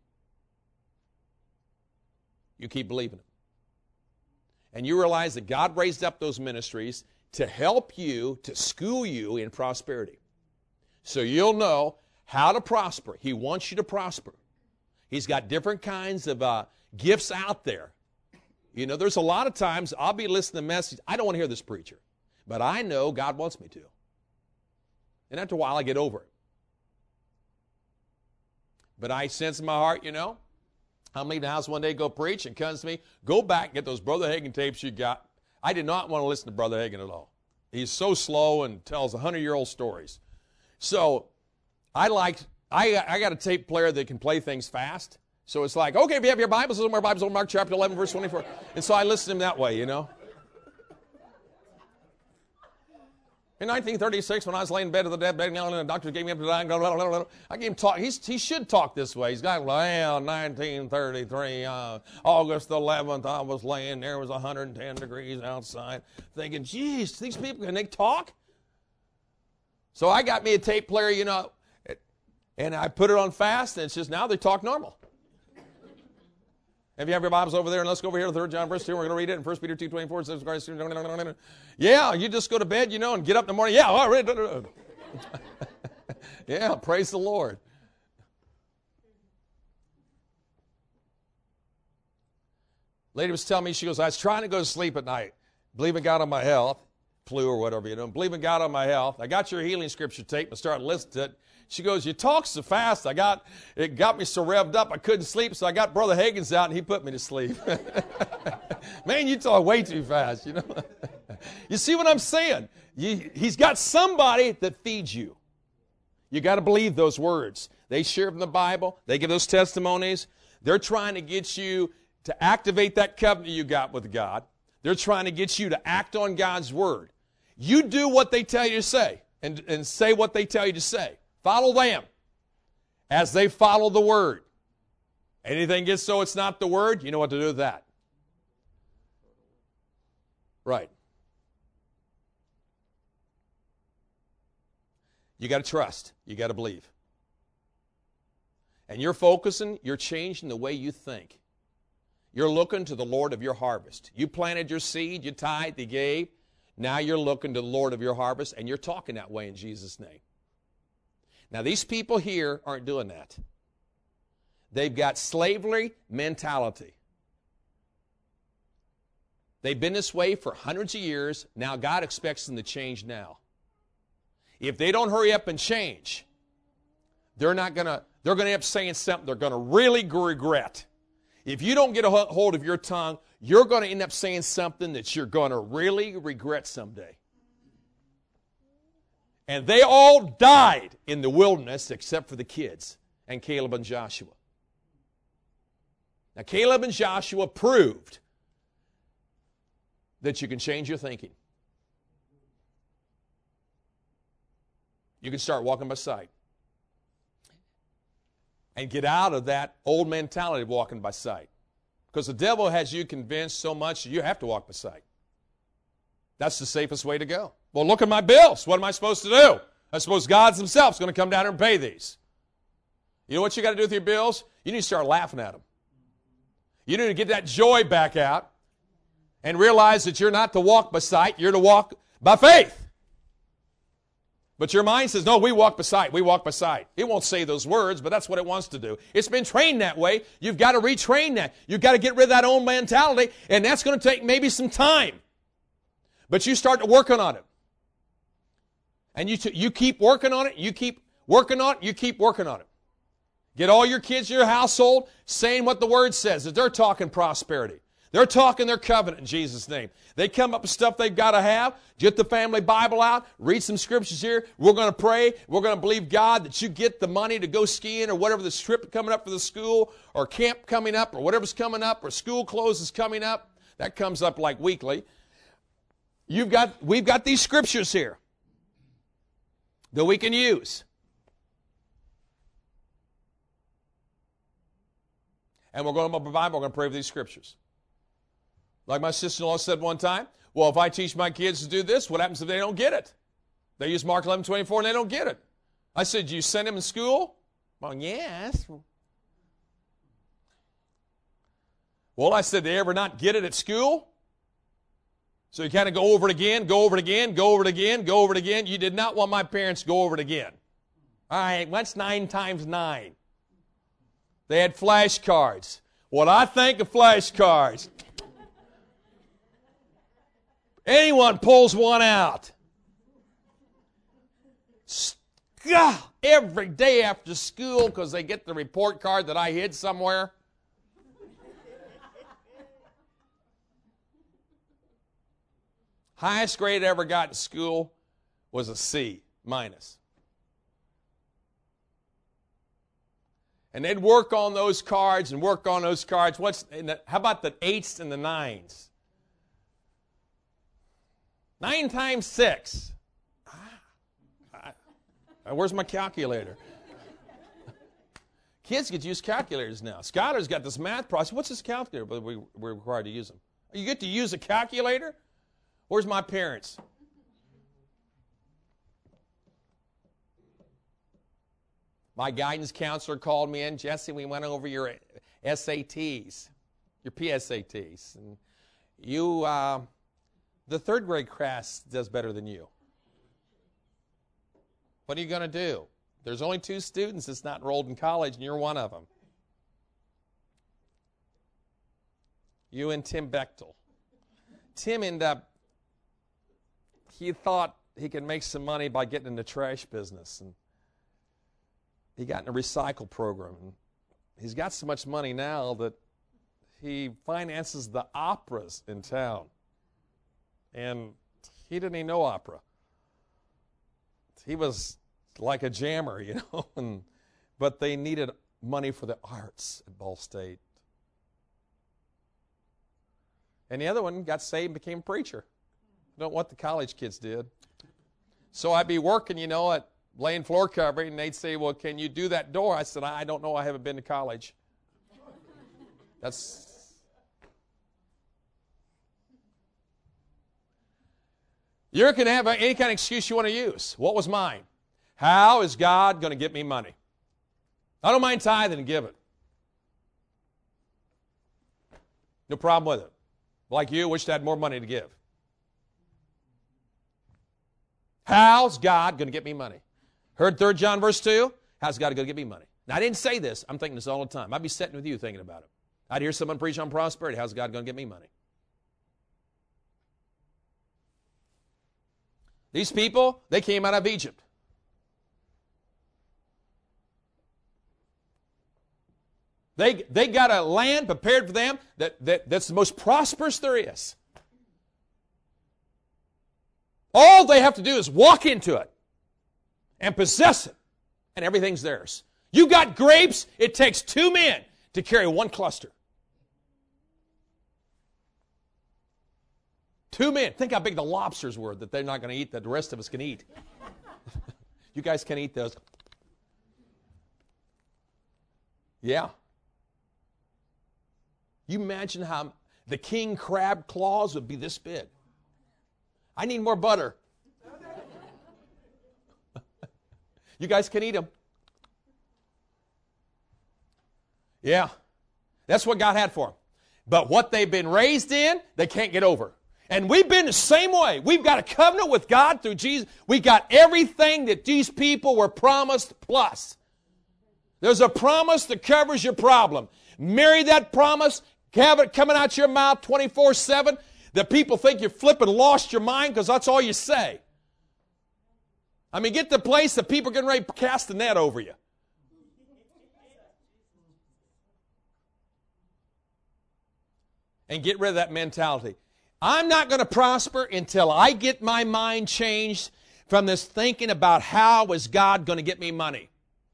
You keep believing it. And you realize that God raised up those ministries to help you, to school you in prosperity. So you'll know how to prosper. He wants you to prosper. He's got different kinds of gifts out there. You know, there's a lot of times I'll be listening to messages. I don't want to hear this preacher, but I know God wants me to. And after a while, I get over it. But I sense in my heart, you know, I'm leaving the house one day, go preach, and comes to me, go back and get those Brother Hagin tapes you got. I did not want to listen to Brother Hagin at all. He's so slow and tells 100-year-old stories. So I got a tape player that can play things fast. So it's like, okay, if you have your Bibles, open Mark chapter 11, verse 24. And so I listen to him that way, you know. In 1936, when I was laying in bed with the dead, and the doctor gave me up to die, I gave him talk. He should talk this way. He's got, well, 1933, August 11th, I was laying there. It was 110 degrees outside. Thinking, geez, these people, can they talk? So I got me a tape player, you know, and I put it on fast, and it's just now they talk normal. If you have your Bibles over there, and let's go over here to 3 John verse 2. We're going to read it in 1 Peter 2:24. It says, Christ, yeah, you just go to bed, you know, and get up in the morning. Yeah, all right. Yeah, praise the Lord. Lady was telling me, she goes, I was trying to go to sleep at night, believing God on my health, flu or whatever, you know, believing God on my health. I got your healing scripture tape and started listening to it. She goes, you talk so fast, it got me so revved up I couldn't sleep, so I got Brother Hagin's out and he put me to sleep. Man, you talk way too fast, you know. You see what I'm saying? He's got somebody that feeds you. You got to believe those words. They share from the Bible. They give those testimonies. They're trying to get you to activate that covenant you got with God. They're trying to get you to act on God's word. You do what they tell you to say and say what they tell you to say. Follow them as they follow the word. Anything gets so it's not the word, you know what to do with that. Right. You got to trust. You got to believe. And you're focusing, you're changing the way you think. You're looking to the Lord of your harvest. You planted your seed, you tithed, you gave. Now you're looking to the Lord of your harvest, and you're talking that way in Jesus' name. Now, these people here aren't doing that. They've got slavery mentality. They've been this way for hundreds of years. Now God expects them to change now. If they don't hurry up and change, they're going to end up saying something they're going to really regret. If you don't get a hold of your tongue, you're going to end up saying something that you're going to really regret someday. And they all died in the wilderness except for the kids and Caleb and Joshua. Now, Caleb and Joshua proved that you can change your thinking. You can start walking by sight. And get out of that old mentality of walking by sight. Because the devil has you convinced so much you have to walk by sight. That's the safest way to go. Well, look at my bills. What am I supposed to do? I suppose God himself is going to come down here and pay these. You know what you got to do with your bills? You need to start laughing at them. You need to get that joy back out and realize that you're not to walk by sight, you're to walk by faith. But your mind says, no, we walk by sight, we walk by sight. It won't say those words, but that's what it wants to do. It's been trained that way. You've got to retrain that. You've got to get rid of that old mentality, and that's going to take maybe some time. But you start working on it. And you keep working on it, you keep working on it, you keep working on it. Get all your kids in your household saying what the Word says, that they're talking prosperity. They're talking their covenant in Jesus' name. They come up with stuff they've got to have. Get the family Bible out. Read some scriptures here. We're going to pray. We're going to believe God that you get the money to go skiing or whatever the trip coming up for the school or camp coming up or whatever's coming up or school clothes is coming up. That comes up like weekly. We've got these scriptures here that we can use. And we're going to open the Bible. We're going to pray with these scriptures. Like my sister-in-law said one time, well, if I teach my kids to do this, what happens if they don't get it? They use Mark 11:24 and they don't get it. I said, do you send them in school Well, yes. Well, I said, did they ever not get it at school? So you kind of go over it again, go over it again, go over it again, go over it again. You did not want my parents to go over it again. All right, what's 9 times 9? They had flashcards. What I think of flashcards. Anyone pulls one out. Every day after school, because they get the report card that I hid somewhere. Highest grade I ever got in school was a C minus. And they'd work on those cards and work on those cards. How about the 8s and the 9s? 9 times 6. Where's my calculator? Kids could use calculators now. Skylar's got this math process. What's this calculator? But we're required to use them. You get to use a calculator? Where's my parents? My guidance counselor called me in. Jesse, we went over your SATs, your PSATs. And you, the third grade class does better than you. What are you going to do? There's only 2 students that's not enrolled in college, and you're one of them. You and Tim Bechtel. Tim ended up, he thought he could make some money by getting in the trash business. And he got in a recycle program. And he's got so much money now that he finances the operas in town. And he didn't even know opera. He was like a jammer, you know. But they needed money for the arts at Ball State. And the other one got saved and became a preacher. I don't know what the college kids did. So I'd be working, you know, at laying floor covering, and they'd say, well, can you do that door? I said, I don't know. I haven't been to college. You can have any kind of excuse you want to use. What was mine? How is God going to get me money? I don't mind tithing and giving. No problem with it. Like you, wish I had more money to give. How's God going to get me money? Heard 3 John verse 2? How's God going to get me money? Now, I didn't say this. I'm thinking this all the time. I'd be sitting with you thinking about it. I'd hear someone preach on prosperity. How's God going to get me money? These people, they came out of Egypt. They got a land prepared for them that's the most prosperous there is. All they have to do is walk into it and possess it, and everything's theirs. You got grapes, it takes 2 men to carry 1 cluster. 2 men. Think how big the lobsters were that they're not going to eat that the rest of us can eat. You guys can eat those. Yeah. You imagine how the king crab claws would be this big. I need more butter. You guys can eat them. Yeah. That's what God had for them. But what they've been raised in, they can't get over. And we've been the same way. We've got a covenant with God through Jesus. We got everything that these people were promised plus. There's a promise that covers your problem. Marry that promise. Have it coming out your mouth 24/7. That people think you're flipping lost your mind because that's all you say. I mean, get to the place that people are getting ready to cast the net over you. And get rid of that mentality. I'm not going to prosper until I get my mind changed from this thinking about how is God going to get me money.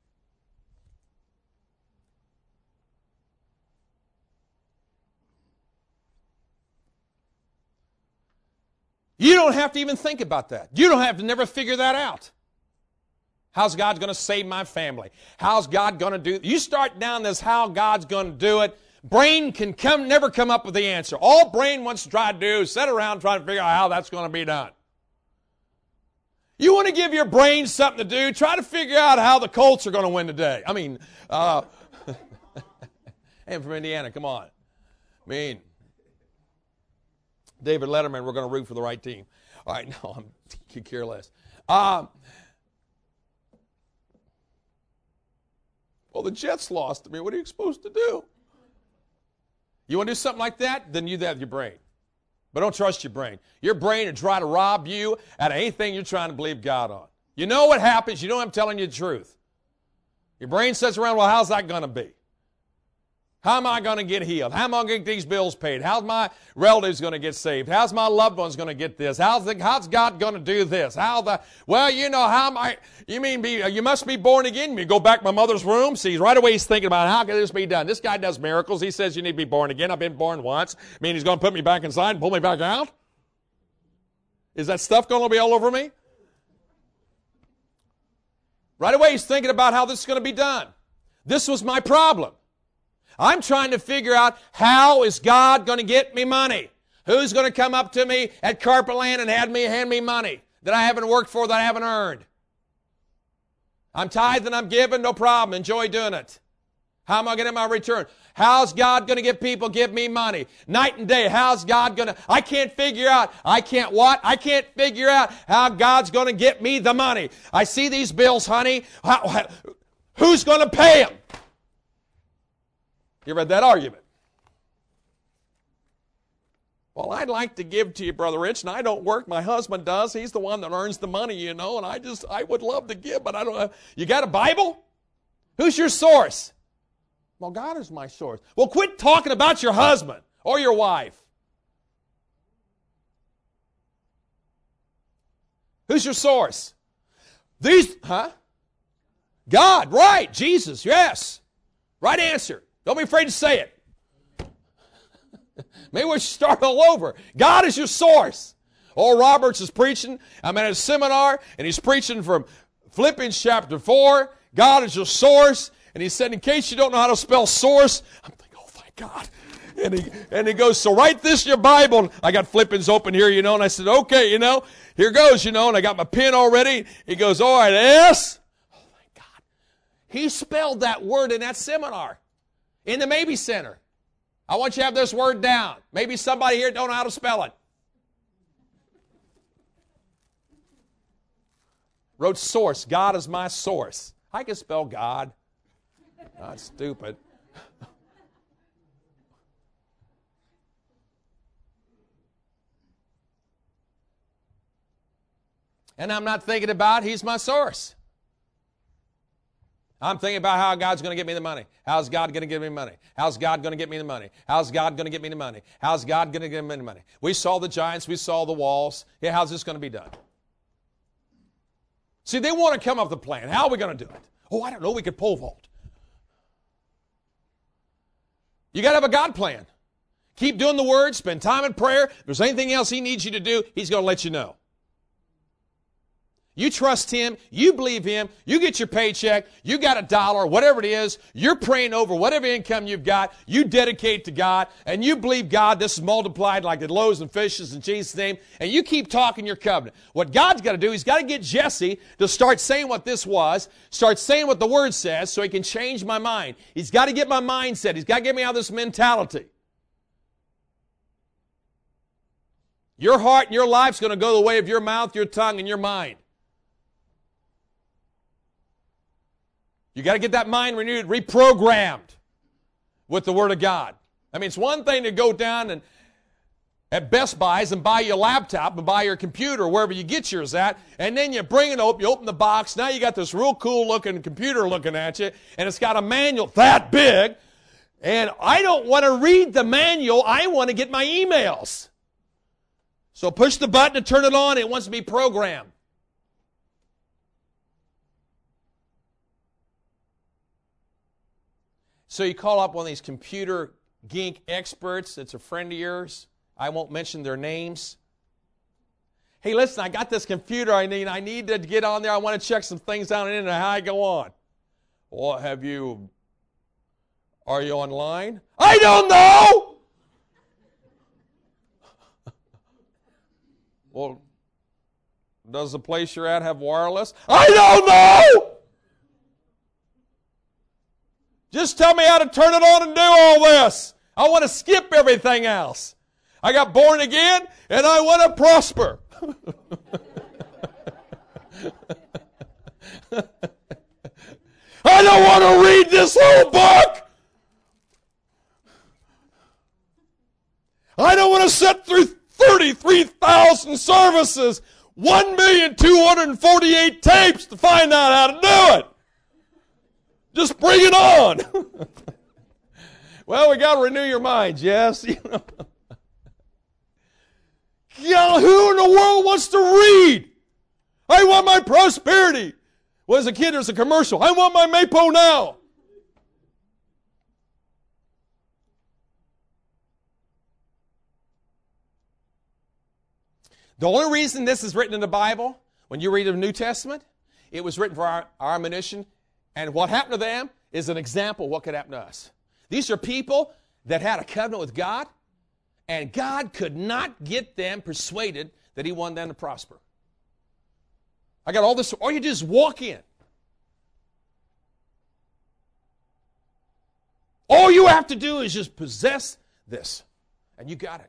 You don't have to even think about that. You don't have to never figure that out. How's God going to save my family? How's God going to do it? You start down this how God's going to do it, brain can never come up with the answer. All brain wants to try to do is sit around trying to figure out how that's going to be done. You want to give your brain something to do? Try to figure out how the Colts are going to win today. And from Indiana, come on. David Letterman, we're going to root for the right team. All right, no, I'm could care less. Well, the Jets lost. What are you supposed to do? You want to do something like that? Then you have your brain. But don't trust your brain. Your brain will try to rob you out of anything you're trying to believe God on. You know what happens. You know I'm telling you the truth. Your brain sits around, well, how's that going to be? How am I going to get healed? How am I going to get these bills paid? How's my relatives going to get saved? How's my loved ones going to get this? How's God going to do this? You must be born again. You go back to my mother's room. See, right away he's thinking about how can this be done? This guy does miracles. He says you need to be born again. I've been born once. He's going to put me back inside and pull me back out? Is that stuff going to be all over me? Right away he's thinking about how this is going to be done. This was my problem. I'm trying to figure out how is God going to get me money? Who's going to come up to me at Carpet Land and hand me money that I haven't worked for, that I haven't earned? I'm tithing, I'm giving, no problem. Enjoy doing it. How am I getting my return? How's God going to get people give me money? Night and day, how's God going to... I can't figure out how God's going to get me the money. I see these bills, honey. Who's going to pay them? You read that argument? Well, I'd like to give to you, Brother Rich, and I don't work. My husband does. He's the one that earns the money, and I would love to give, but I don't know. You got a Bible? Who's your source? Well, God is my source. Well, quit talking about your husband or your wife. Who's your source? God, right. Jesus, yes. Right answer. Don't be afraid to say it. Maybe we should start all over. God is your source. Oral Roberts is preaching. I'm at a seminar, and he's preaching from Philippians chapter 4. God is your source. And he said, in case you don't know how to spell source, I'm thinking, oh, thank God. And he goes, so write this in your Bible. I got Philippians open here, and I said, okay, here goes, and I got my pen already. He goes, all right, S. Oh, thank God. He spelled that word in that seminar. In the Maybe Center. I want you to have this word down. Maybe somebody here don't know how to spell it. Wrote source. God is my source. I can spell God. Not stupid. And I'm not thinking about he's my source. I'm thinking about how God's going to get me the money. How's God going to give me money? How's God going to get me the money? How's God going to get me the money? How's God going to get me the money? We saw the giants. We saw the walls. Yeah, how's this going to be done? See, they want to come up with a plan. How are we going to do it? Oh, I don't know. We could pole vault. You got to have a God plan. Keep doing the Word. Spend time in prayer. If there's anything else He needs you to do, He's going to let you know. You trust Him, you believe Him, you get your paycheck, you got $1, whatever it is, you're praying over whatever income you've got, you dedicate to God, and you believe God, this is multiplied like the loaves and fishes in Jesus' name, and you keep talking your covenant. What God's got to do, He's got to get Jesse to start saying what this was, start saying what the Word says, so He can change my mind. He's got to get my mindset. He's got to get me out of this mentality. Your heart and your life's going to go the way of your mouth, your tongue, and your mind. You got to get that mind renewed, reprogrammed with the Word of God. It's one thing to go down and at Best Buys and buy your laptop and buy your computer, wherever you get yours at, and then you bring it up, you open the box, now you got this real cool looking computer looking at you, and it's got a manual that big, and I don't want to read the manual, I want to get my emails. So push the button to turn it on, it wants to be programmed. So you call up one of these computer geek experts that's a friend of yours. I won't mention their names. Hey, listen, I got this computer I need to get on there. I want to check some things out and how I go on. Well, are you online? I don't know! Well, Does the place you're at have wireless? I don't know! Just tell me how to turn it on and do all this. I want to skip everything else. I got born again, and I want to prosper. I don't want to read this whole book. I don't want to sit through 33,000 services, 1,248 tapes to find out how to do it. Just bring it on. Well, we got to renew your minds, yes. Who in the world wants to read? I want my prosperity. Well, as a kid, there's a commercial. I want my Mapo now. The only reason this is written in the Bible, when you read the New Testament, it was written for our admonition. And what happened to them is an example of what could happen to us. These are people that had a covenant with God, and God could not get them persuaded that He wanted them to prosper. I got all this. All you do is walk in. All you have to do is just possess this, and you got it.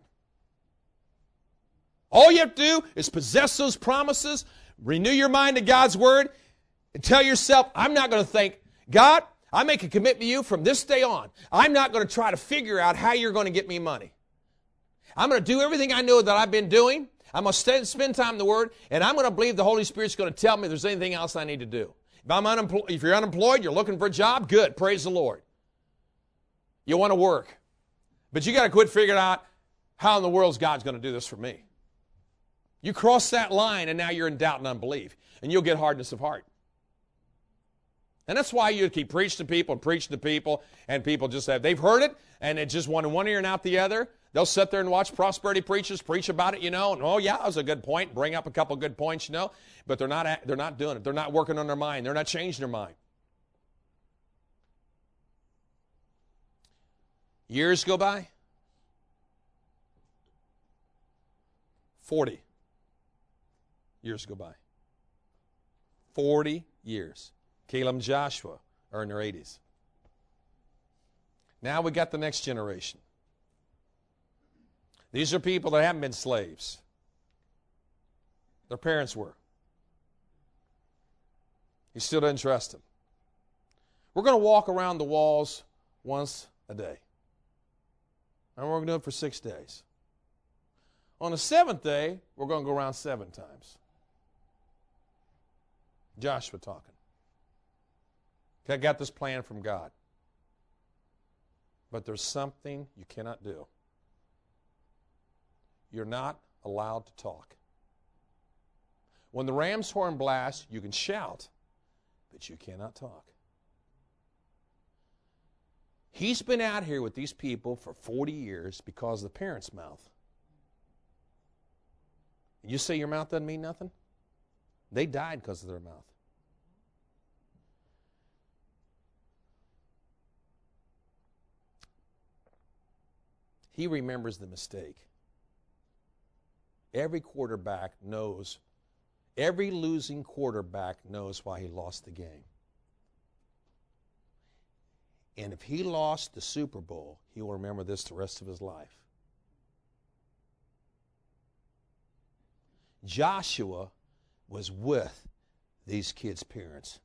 All you have to do is possess those promises, renew your mind to God's Word, and tell yourself, I'm not going to think, God, I make a commitment to you from this day on. I'm not going to try to figure out how you're going to get me money. I'm going to do everything I know that I've been doing. I'm going to spend time in the Word, and I'm going to believe the Holy Spirit's going to tell me if there's anything else I need to do. If you're unemployed, you're looking for a job, good, praise the Lord. You want to work. But you got to quit figuring out how in the world God's going to do this for me. You cross that line, and now you're in doubt and unbelief, and you'll get hardness of heart. And that's why you keep preaching to people, and people just have, they've heard it, and it just went in one ear and out the other. They'll sit there and watch prosperity preachers preach about it, and oh yeah, that was a good point, bring up a couple good points, but they're not doing it. They're not working on their mind. They're not changing their mind. Years go by. 40 years go by. 40 years. Caleb and Joshua are in their 80s. Now we got the next generation. These are people that haven't been slaves. Their parents were. He still doesn't trust them. We're going to walk around the walls once a day. And we're going to do it for 6 days. On the 7th day, we're going to go around 7 times. Joshua talking. I got this plan from God. But there's something you cannot do. You're not allowed to talk. When the ram's horn blasts, you can shout, but you cannot talk. He's been out here with these people for 40 years because of the parents' mouth. You say your mouth doesn't mean nothing? They died because of their mouth. He remembers the mistake. Every losing quarterback knows why he lost the game. And if he lost the Super Bowl, he will remember this the rest of his life. Joshua was with these kids' parents.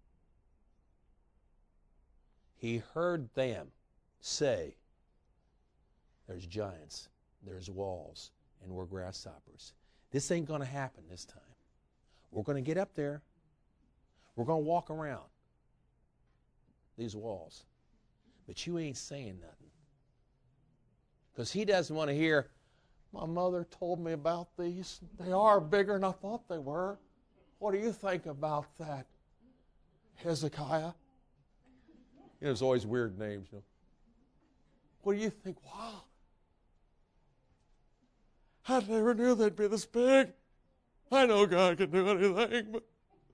He heard them say, there's giants, there's walls, and we're grasshoppers. This ain't going to happen this time. We're going to get up there. We're going to walk around these walls. But you ain't saying nothing. Because he doesn't want to hear, my mother told me about these. They are bigger than I thought they were. What do you think about that, Hezekiah? There's always weird names. What do you think? Wow. I never knew they'd be this big. I know God can do anything, but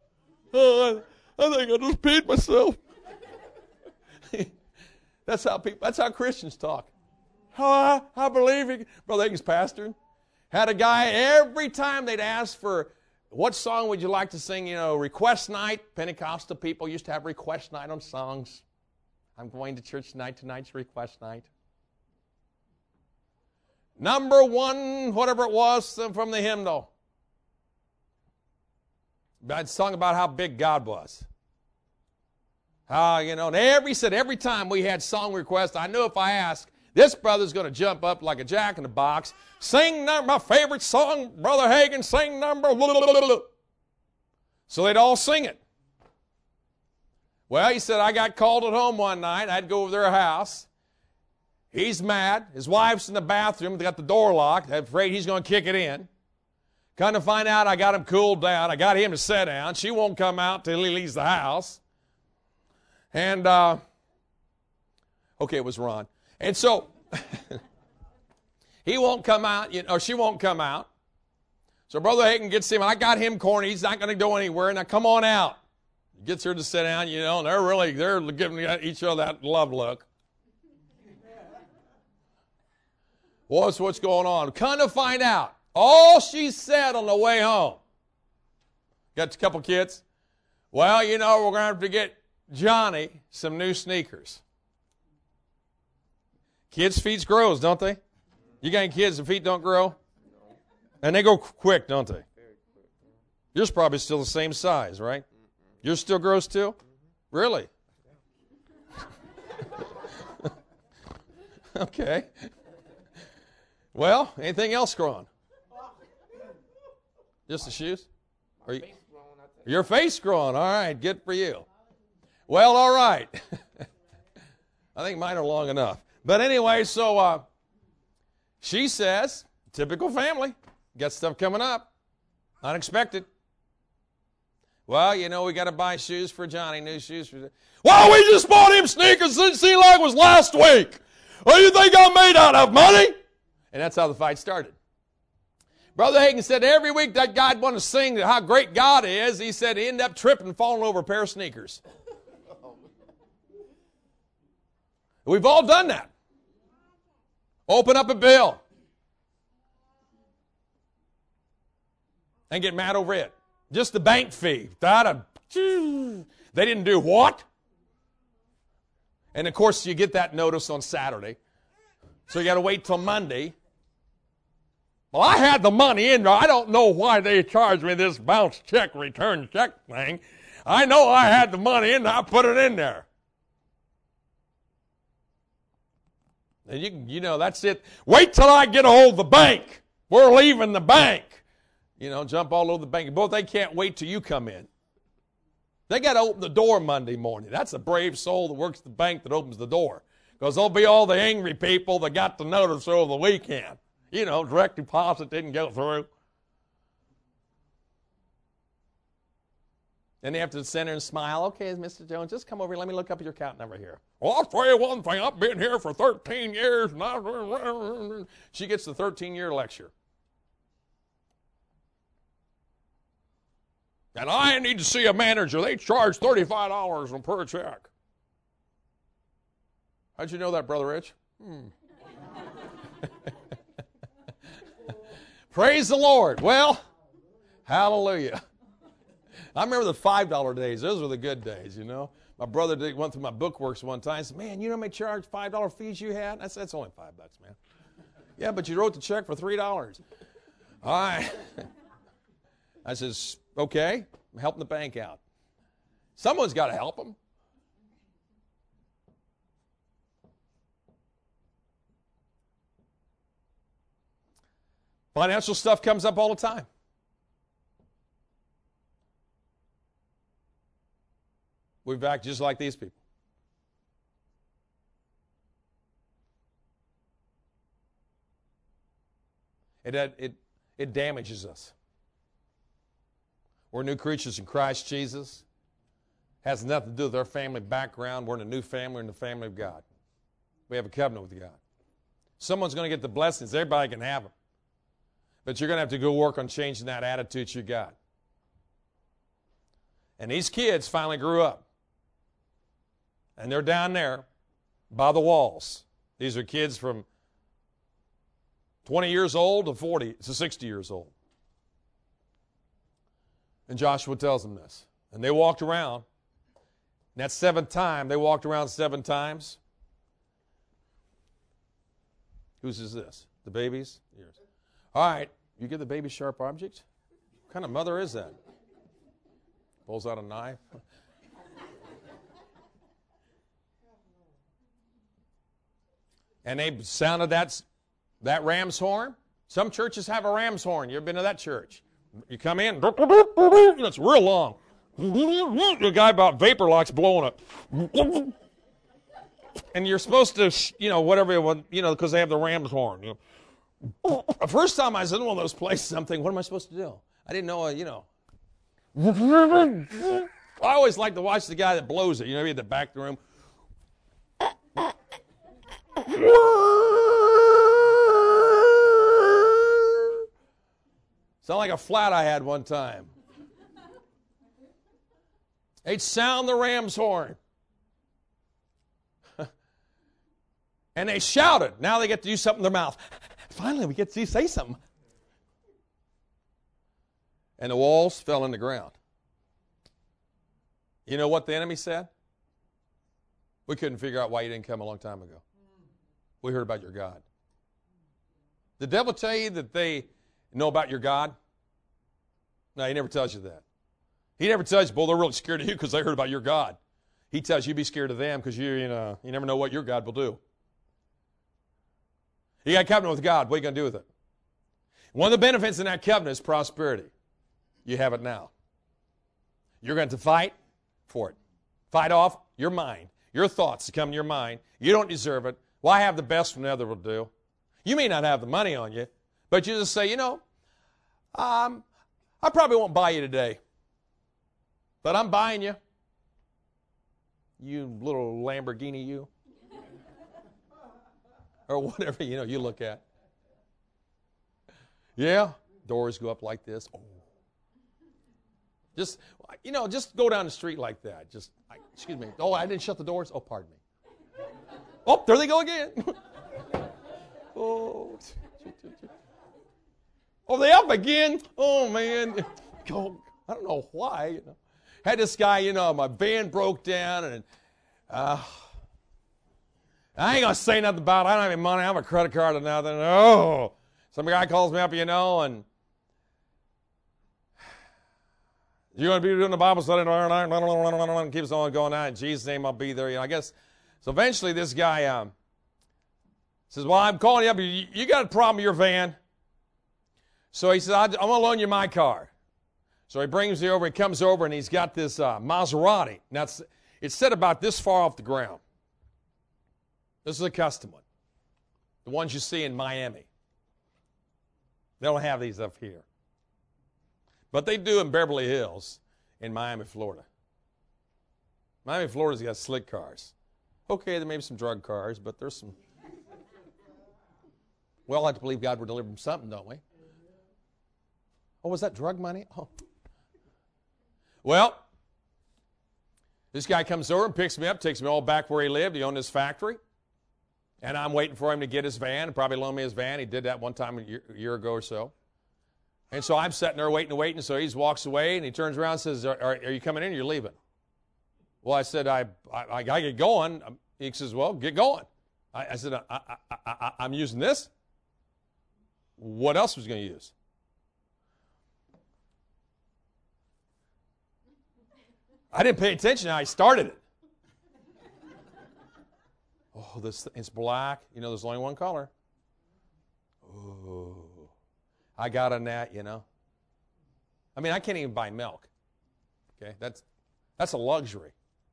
I think I just peed myself. That's how Christians talk. I believe he, Brother Higgins pastoring, had a guy every time they'd ask for what song would you like to sing? You know, request night. Pentecostal people used to have request night on songs. I'm going to church tonight. Tonight's request night. Number one, whatever it was from the hymnal. I'd sung about how big God was. How, you know, and every time we had song requests, I knew if I asked, this brother's going to jump up like a jack in the box, sing my favorite song, Brother Hagin, sing number. So they'd all sing it. Well, he said, I got called at home one night. I had to go over to their house. He's mad. His wife's in the bathroom. They got the door locked. I'm afraid he's going to kick it in. Come to find out, I got him cooled down. I got him to sit down. She won't come out till he leaves the house. And, okay, it was Ron. And so, he won't come out, or she won't come out. So Brother Hagin gets him. I got him cornered. He's not going to go anywhere. Now, come on out. Gets her to sit down, and they're giving each other that love look. What's going on? Come to find out, all she said on the way home. Got a couple kids? Well, we're going to have to get Johnny some new sneakers. Kids' feet grows, don't they? You got any kids that feet don't grow? And they go quick, don't they? Yours probably still the same size, right? Yours still grows too? Really? Okay. Well, anything else growing? Just the shoes? Your face growing. All right, good for you. Well, all right. I think mine are long enough. But anyway, so she says, typical family, got stuff coming up, unexpected. Well, we got to buy shoes for Johnny, new shoes for Johnny. Well, we just bought him sneakers, didn't seem like it was last week. What do you think I'm made out of, money? And that's how the fight started. Brother Hagin said every week that guy wanted to sing how great God is, he said he ended up tripping and falling over a pair of sneakers. We've all done that. Open up a bill and get mad over it. Just the bank fee. They didn't do what? And of course, you get that notice on Saturday. So you got to wait till Monday. Well, I had the money in there. I don't know why they charged me this bounce check, return check thing. I know I had the money in there. I put it in there. And that's it. Wait till I get a hold of the bank. We're leaving the bank. Jump all over the bank. Both they can't wait till you come in. They got to open the door Monday morning. That's a brave soul that works the bank that opens the door. Because there'll be all the angry people that got the notice over the weekend. Direct deposit didn't go through. Then they have to sit there and smile. Okay, Mr. Jones, just come over here. Let me look up your account number here. Well, I'll tell you one thing. I've been here for 13 years. She gets the 13-year lecture. And I need to see a manager. They charge $35 per check. How'd you know that, Brother Rich? Praise the Lord. Well, hallelujah. I remember the $5 days. Those were the good days, My brother went through my bookworks one time and said, man, you know how many charged $5 fees you had? I said, that's only $5, man. Yeah, but you wrote the check for $3. All right. I says, okay, I'm helping the bank out. Someone's got to help them. Financial stuff comes up all the time. We act just like these people. It damages us. We're new creatures in Christ Jesus. Has nothing to do with our family background. We're in a new family, we're in the family of God. We have a covenant with God. Someone's going to get the blessings. Everybody can have them. But you're going to have to go work on changing that attitude you got. And these kids finally grew up. And they're down there by the walls. These are kids from 20 years old to 40 to 60 years old. And Joshua tells them this. And they walked around. And that seventh time, they walked around 7 times. Whose is this? The baby's? Yours. All right. You give the baby sharp objects? What kind of mother is that? Pulls out a knife. And they sounded that ram's horn. Some churches have a ram's horn. You ever been to that church? You come in, it's real long. The guy about vapor locks blowing it. And you're supposed to, whatever, because they have the ram's horn. The first time I was in one of those places, I'm thinking, what am I supposed to do? I didn't know, I always like to watch the guy that blows it, maybe at the back of the room. Sound like a flat I had one time. They'd sound the ram's horn. And they shouted. Now they get to do something in their mouth. Finally, we get to say something. And the walls fell in the ground. You know what the enemy said? We couldn't figure out why you didn't come a long time ago. We heard about your God. The devil tell you that they know about your God? No, he never tells you that. He never tells you, boy, they're really scared of you because they heard about your God. He tells you be scared of them because you never know what your God will do. You got a covenant with God. What are you going to do with it? One of the benefits in that covenant is prosperity. You have it now. You're going to fight for it. Fight off your mind, your thoughts that come to your mind. You don't deserve it. Why have the best when the other will do? You may not have the money on you, but you just say, I probably won't buy you today, but I'm buying you. You little Lamborghini, you. Or whatever, you look at. Yeah, doors go up like this. Oh. Just go down the street like that. Excuse me. Oh, I didn't shut the doors. Oh, pardon me. Oh, there they go again. Oh, they up again. Oh, man. I don't know why. Had this guy, my van broke down, and I ain't going to say nothing about it. I don't have any money. I have a credit card or nothing. Oh, some guy calls me up, and you're going to be doing the Bible study, and keeps on going on. In Jesus' name, I'll be there. I guess. So eventually this guy says, well, I'm calling you up. You got a problem with your van. So he says, I'm going to loan you my car. So he brings me over. He comes over, and he's got this Maserati. Now, it's set about this far off the ground. This is a custom one. The ones you see in Miami. They don't have these up here. But they do in Beverly Hills in Miami, Florida. Miami, Florida's got slick cars. Okay, there may be some drug cars, but there's some. We all have to believe God will deliver them something, don't we? Oh, was that drug money? Oh. Well, this guy comes over and picks me up, takes me all back where he lived. He owned his factory. And I'm waiting for him to get his van, and probably loan me his van. He did that one time a year ago or so. And so I'm sitting there waiting. So he walks away, and he turns around and says, are you coming in or you're leaving? Well, I said, I got to get going. He says, well, get going. I said, I'm using this. What else was he going to use? I didn't pay attention how he started it. Oh, it's black. There's only one color. Oh, I got on that, I mean, I can't even buy milk. Okay, that's a luxury.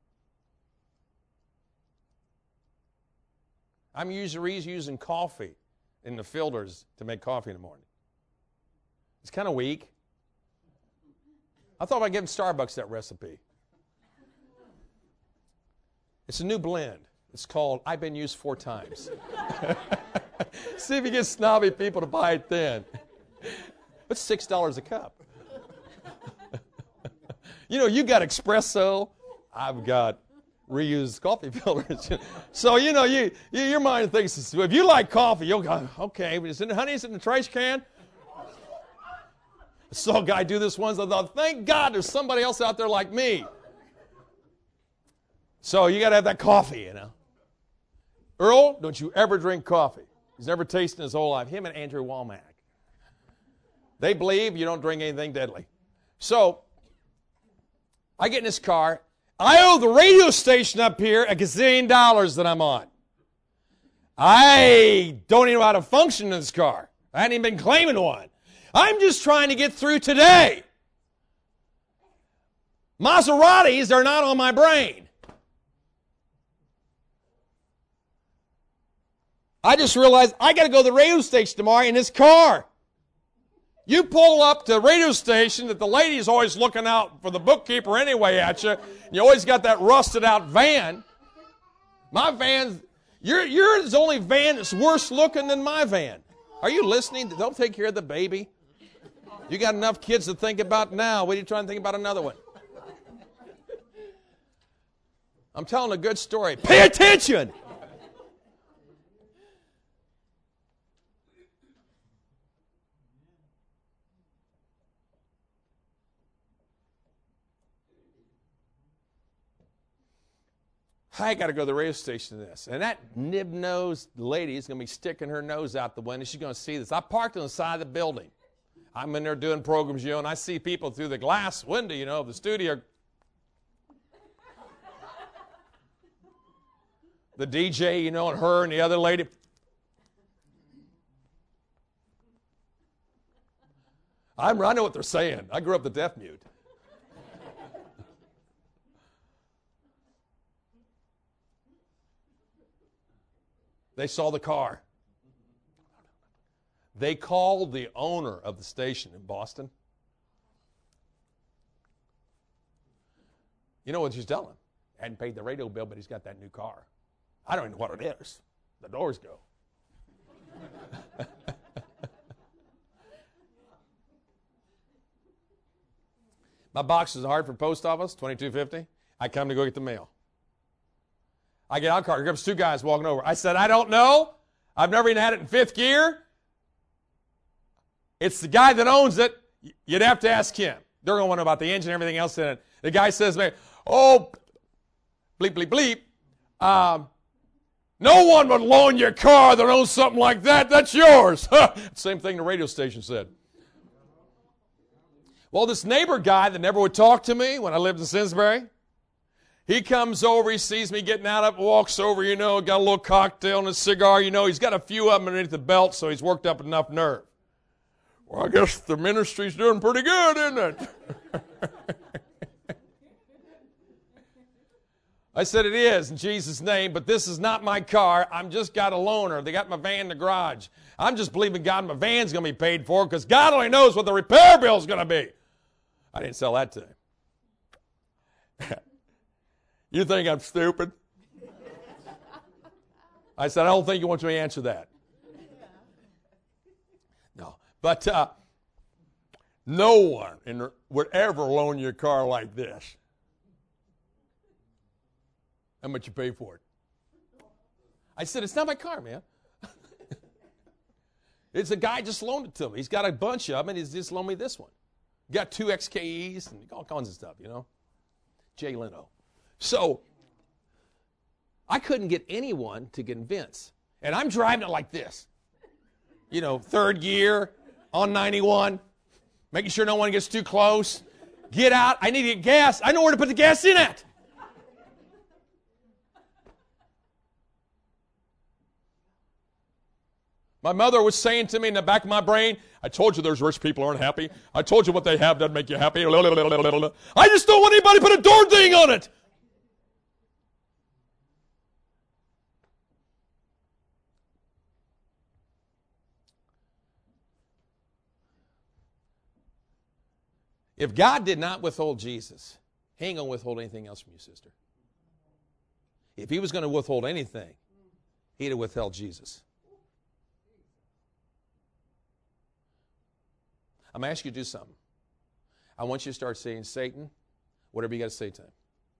I'm using coffee in the filters to make coffee in the morning. It's kind of weak. I thought about giving Starbucks that recipe. It's a new blend. It's called I've Been Used 4 Times. See if you get snobby people to buy it then. It's $6 a cup. You got espresso. I've got reused coffee filters. So, your mind thinks, if you like coffee, you'll go, okay, honey, is it in the trash can? I saw a guy do this once. I thought, thank God there's somebody else out there like me. So you got to have that coffee, you know. Earl, don't you ever drink coffee. He's never tasted in his whole life. Him and Andrew Womack. They believe you don't drink anything deadly. So I get in this car. I owe the radio station up here $1 gazillion that I'm on. I don't even know how to function in this car. I hadn't even been claiming one. I'm just trying to get through today. Maseratis are not on my brain. I just realized I got to go to the radio station tomorrow in this car. You pull up to the radio station that the lady's always looking out for the bookkeeper anyway at you. And you always got that rusted out van. My van, yours the only van that's worse looking than my van. Are you listening? Don't take care of the baby. You got enough kids to think about now. What are you trying to think about another one? I'm telling a good story. Pay attention. I got to go to the radio station to this. And that nib-nosed lady is going to be sticking her nose out the window. She's going to see this. I parked on the side of the building. I'm in there doing programs, and I see people through the glass window, of the studio. The DJ, and her and the other lady. I know what they're saying. I grew up the deaf mute. They saw the car. They called the owner of the station in Boston. You know what she's telling him? Hadn't paid the radio bill, but he's got that new car. I don't even know what it is. The doors go. My box is in Hartford Post Office, $22.50. I come to go get the mail. I get out of the car. Here comes two guys walking over. I said, I don't know. I've never even had it in fifth gear. It's the guy that owns it. You'd have to ask him. They're going to want to know about the engine and everything else in it. The guy says to me, oh, bleep, bleep, bleep. No one would loan your car that owns something like that. That's yours. Same thing the radio station said. Well, this neighbor guy that never would talk to me when I lived in Simsbury, he comes over, he sees me getting out of it, walks over, got a little cocktail and a cigar, he's got a few of them underneath the belt, so he's worked up enough nerve. Well, I guess the ministry's doing pretty good, isn't it? I said, it is, in Jesus' name, but this is not my car. I'm just got a loaner. They got my van in the garage. I'm just believing God my van's going to be paid for because God only knows what the repair bill's going to be. I didn't sell that to him. You think I'm stupid? I said, I don't think you want me to answer that. No. But no one would ever loan you a car like this. How much you pay for it? I said, it's not my car, man. It's a guy just loaned it to me. He's got a bunch of them, and he's just loaned me this one. Got 2 XKEs and all kinds of stuff, Jay Leno. So, I couldn't get anyone to convince. And I'm driving it like this. Third gear, on 91, making sure no one gets too close. Get out. I need to get gas. I know where to put the gas in at. My mother was saying to me in the back of my brain, I told you there's rich people who aren't happy. I told you what they have doesn't make you happy. I just don't want anybody to put a darn thing on it. If God did not withhold Jesus, He ain't going to withhold anything else from you, sister. If He was going to withhold anything, He'd have withheld Jesus. I'm going to ask you to do something. I want you to start saying, Satan, whatever you got to say to him.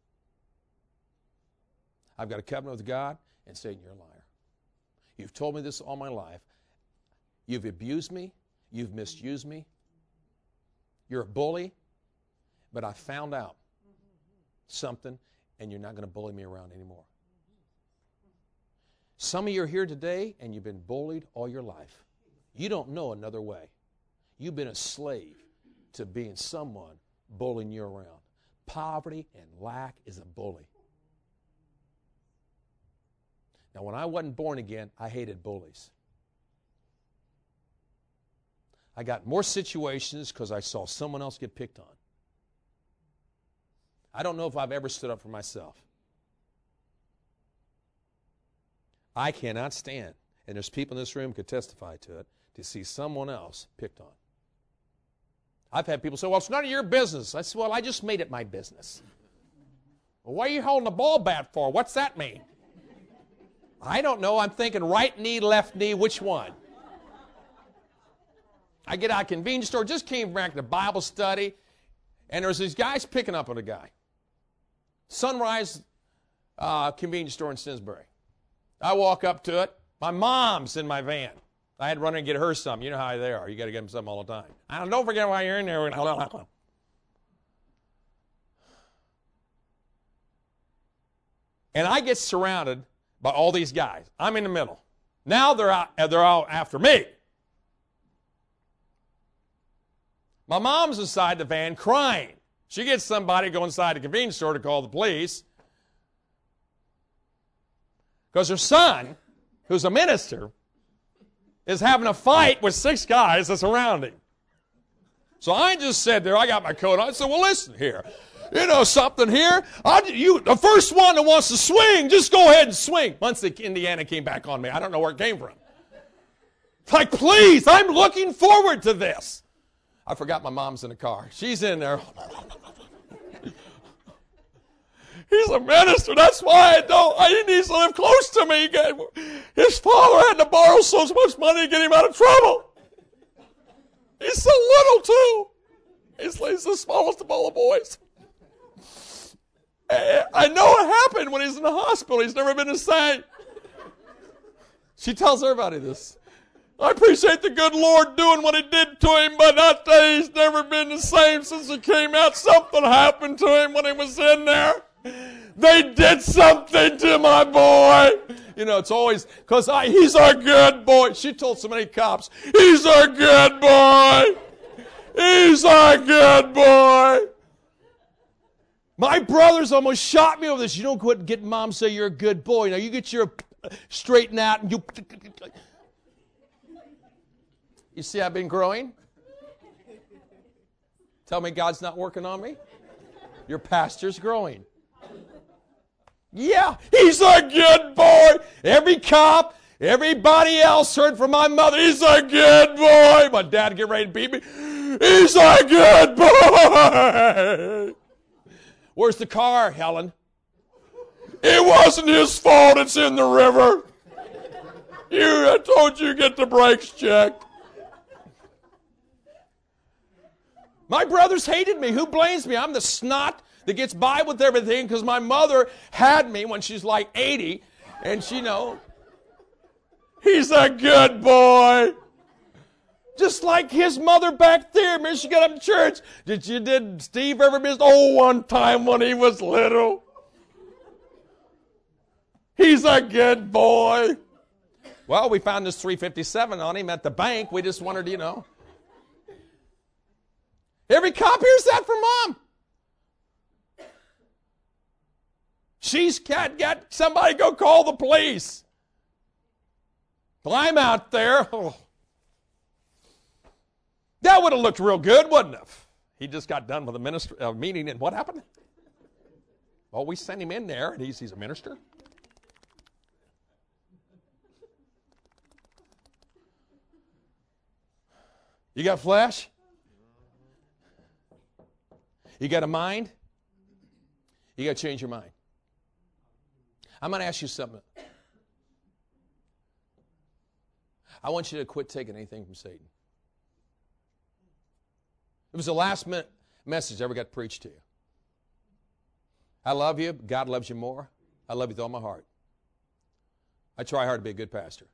I've got a covenant with God, and Satan, you're a liar. You've told me this all my life. You've abused me. You've misused me. You're a bully, but I found out something, and you're not going to bully me around anymore. Some of you are here today, and you've been bullied all your life. You don't know another way. You've been a slave to being someone bullying you around. Poverty and lack is a bully. Now, when I wasn't born again, I hated bullies. I got more situations because I saw someone else get picked on. I don't know if I've ever stood up for myself. I cannot stand, and there's people in this room who could testify to it, to see someone else picked on. I've had people say, well, it's none of your business. I said, well, I just made it my business. Well, why are you holding a ball bat for? What's that mean? I don't know. I'm thinking right knee, left knee, which one? I get out of the convenience store, just came back to Bible study, and there's these guys picking up on a guy. Sunrise convenience store in Simsbury. I walk up to it. My mom's in my van. I had to run in and get her something. You know how they are. You got to get them something all the time. Don't forget why you're in there. And I get surrounded by all these guys. I'm in the middle. Now they're out after me. My mom's inside the van crying. She gets somebody to go inside the convenience store to call the police because her son, who's a minister, is having a fight with 6 guys that's around him. So I just said there, I got my coat on. I said, well, listen here. You know something here? The first one that wants to swing, just go ahead and swing. Once Indiana came back on me, I don't know where it came from. Like, please, I'm looking forward to this. I forgot my mom's in the car. She's in there. He's a minister. That's why he needs to live close to me. His father had to borrow so much money to get him out of trouble. He's so little, too. He's the smallest of all the boys. I know it happened when he's in the hospital. He's never been the same. She tells everybody this. I appreciate the good Lord doing what he did to him, but I tell you, he's never been the same since he came out. Something happened to him when he was in there. They did something to my boy. You know, it's always, because he's our good boy. She told so many cops, he's our good boy. He's our good boy. My brothers almost shot me over this. You don't go and get mom say you're a good boy. Now you get your straighten out and you... You see I've been growing? Tell me God's not working on me? Your pastor's growing. Yeah, he's a good boy. Every cop, everybody else heard from my mother, he's a good boy. My dad get ready to beat me. He's a good boy. Where's the car, Helen? It wasn't his fault. It's in the river. I told you get the brakes checked. My brothers hated me. Who blames me? I'm the snot that gets by with everything because my mother had me when she's like 80, and she know. He's a good boy. Just like his mother back there, man, she got up to church. Did Steve ever miss? Oh, one time when he was little. He's a good boy. Well, we found this 357 on him at the bank. We just wondered, you know. Every cop hears that from mom. She's got somebody go call the police. Well, I'm out there. Oh. That would have looked real good, wouldn't it? He just got done with a meeting, and what happened? Well, we sent him in there, and he's a minister. You got flesh? You got a mind? You got to change your mind. I'm going to ask you something. I want you to quit taking anything from Satan. It was the last message I ever got preached to you. I love you. God loves you more. I love you with all my heart. I try hard to be a good pastor.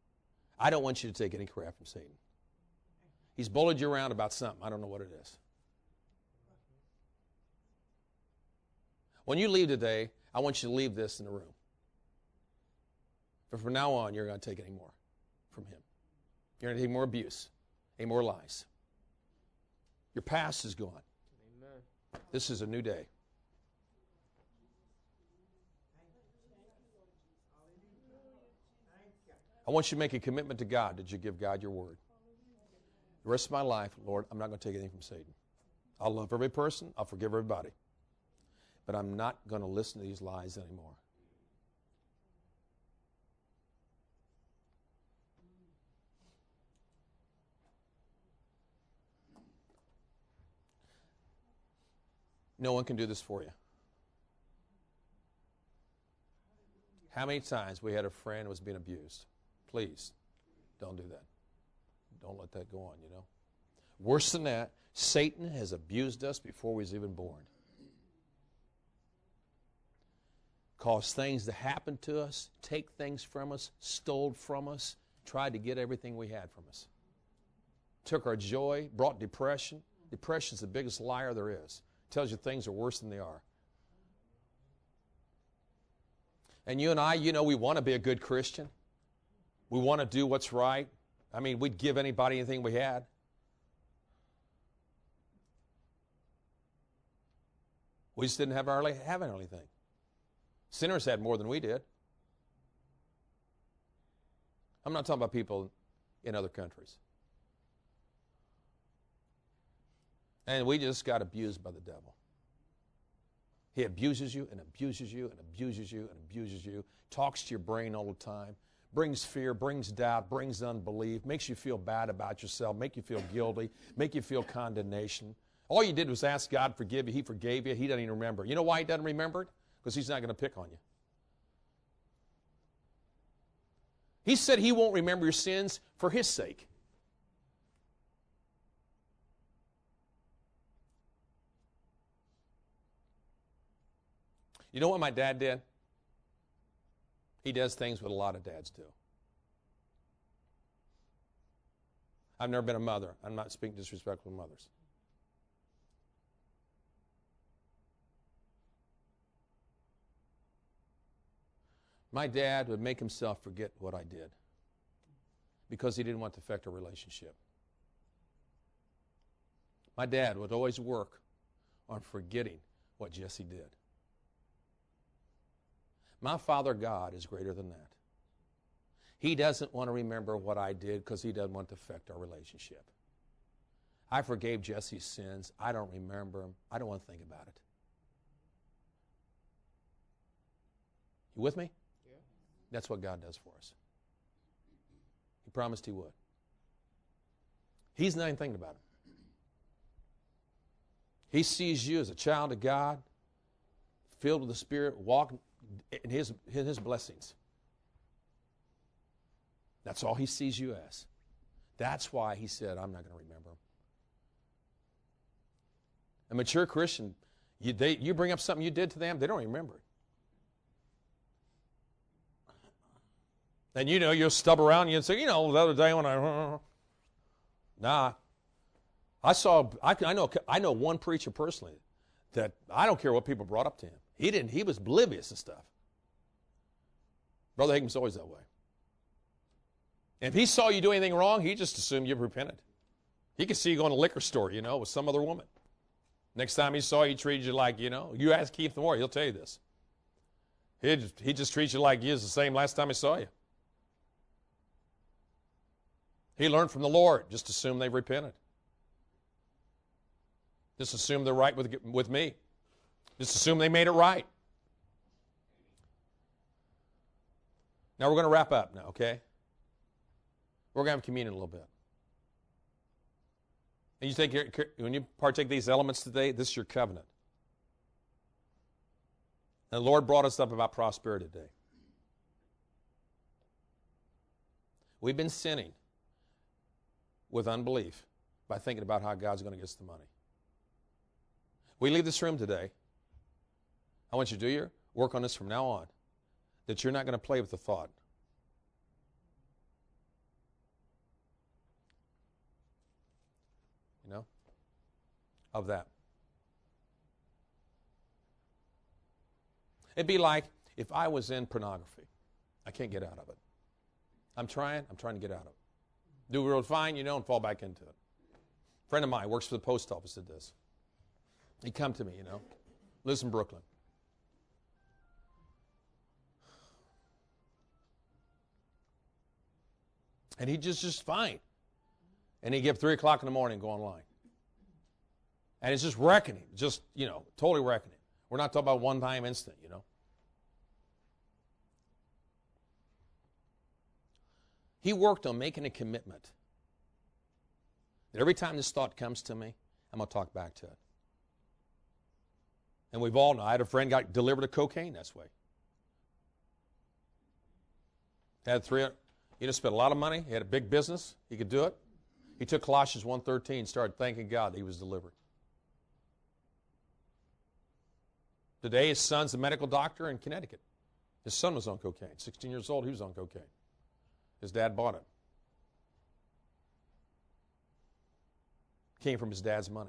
I don't want you to take any crap from Satan. He's bullied you around about something. I don't know what it is. When you leave today, I want you to leave this in the room. But from now on, you're going to take any more from him. You're going to take more abuse, any more lies. Your past is gone. Amen. This is a new day. I want you to make a commitment to God. Did you give God your word? The rest of my life, Lord, I'm not going to take anything from Satan. I'll love every person. I'll forgive everybody. But I'm not going to listen to these lies anymore. No one can do this for you. How many times we had a friend who was being abused? Please, don't do that. Don't let that go on, you know. Worse than that, Satan has abused us before we was even born. Caused things to happen to us, take things from us, stole from us, tried to get everything we had from us. Took our joy, brought depression. Depression is the biggest liar there is. Tells you things are worse than they are. And you and I, you know, we want to be a good Christian. We want to do what's right. I mean, we'd give anybody anything we had. We just didn't have anything. Sinners had more than we did. I'm not talking about people in other countries. And we just got abused by the devil. He abuses you and abuses you and abuses you and abuses you, talks to your brain all the time, brings fear, brings doubt, brings unbelief, makes you feel bad about yourself, make you feel guilty, make you feel condemnation. All you did was ask God to forgive you. He forgave you. He doesn't even remember. You know why he doesn't remember it? Because he's not going to pick on you. He said he won't remember your sins for his sake. You know what my dad did? He does things what a lot of dads do. I've never been a mother. I'm not speaking disrespectful to mothers. My dad would make himself forget what I did because he didn't want to affect our relationship. My dad would always work on forgetting what Jesse did. My Father God is greater than that. He doesn't want to remember what I did because he doesn't want to affect our relationship. I forgave Jesse's sins. I don't remember them. I don't want to think about it. You with me? Yeah. That's what God does for us. He promised he would. He's not even thinking about it. He sees you as a child of God, filled with the Spirit, walking in his blessings. That's all he sees you as. That's why he said, I'm not going to remember them. A mature Christian, you bring up something you did to them, they don't remember it. And you know, you'll stub around and you'll say, you know, the other day when I know one preacher personally that I don't care what people brought up to him. He was oblivious to stuff. Brother Hagen's always that way. And if he saw you do anything wrong, he just assumed you've repented. He could see you going to a liquor store, you know, with some other woman. Next time he saw you, he treated you like, you know, you ask Keith Moore, he'll tell you this. He just treats you like you was the same last time he saw you. He learned from the Lord. Just assume they've repented. Just assume they're right with me. Just assume they made it right. Now we're going to wrap up now, okay? We're going to have communion a little bit. And when you partake these elements today, this is your covenant. And the Lord brought us up about prosperity today. We've been sinning with unbelief by thinking about how God's going to get us the money. We leave this room today. I want you to do your work on this from now on, that you're not going to play with the thought. You know, of that. It'd be like if I was in pornography. I can't get out of it. I'm trying to get out of it. Do real fine, and fall back into it. A friend of mine works for the post office, did this. He'd come to me, lives in Brooklyn. And he'd just fine. And he'd get 3 o'clock in the morning and go online. And it's just wrecking him. Just, totally wrecking him. We're not talking about one-time incident, He worked on making a commitment that every time this thought comes to me, I'm going to talk back to it. And we've all known. I had a friend got delivered of cocaine this way. Had spent a lot of money. He had a big business. He could do it. He took Colossians 1:13, started thanking God that he was delivered. Today, his son's a medical doctor in Connecticut. His son was on cocaine. 16 years old, he was on cocaine. His dad bought it. Came from his dad's money.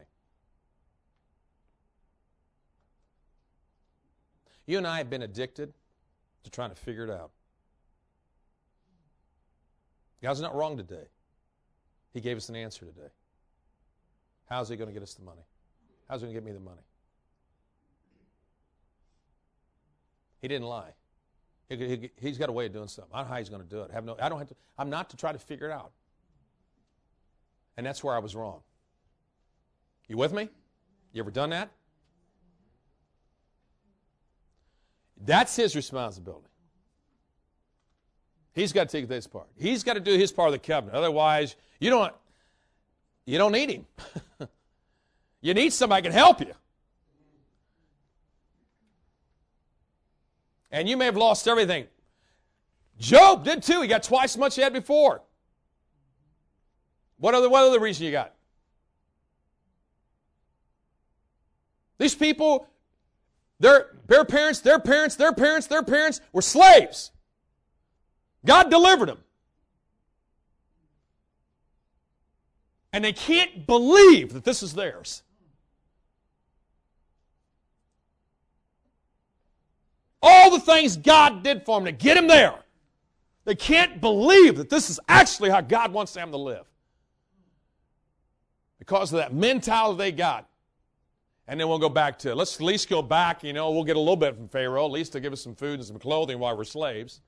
You and I have been addicted to trying to figure it out. God's not wrong today. He gave us an answer today. How's he going to get us the money? How's he going to get me the money? He didn't lie. He's got a way of doing something. I don't know how he's going to do it. I'm not to try to figure it out. And that's where I was wrong. You with me? You ever done that? That's his responsibility. He's got to take this part. He's got to do his part of the covenant. Otherwise, you don't need him. You need somebody who can help you. And you may have lost everything. Job did too. He got twice as much he had before. What other reason you got? These people, their parents were slaves. God delivered them. And they can't believe that this is theirs. All the things God did for them to get them there. They can't believe that this is actually how God wants them to live. Because of that mentality they got. And then we'll go back to, let's at least go back, we'll get a little bit from Pharaoh. At least to give us some food and some clothing while we're slaves.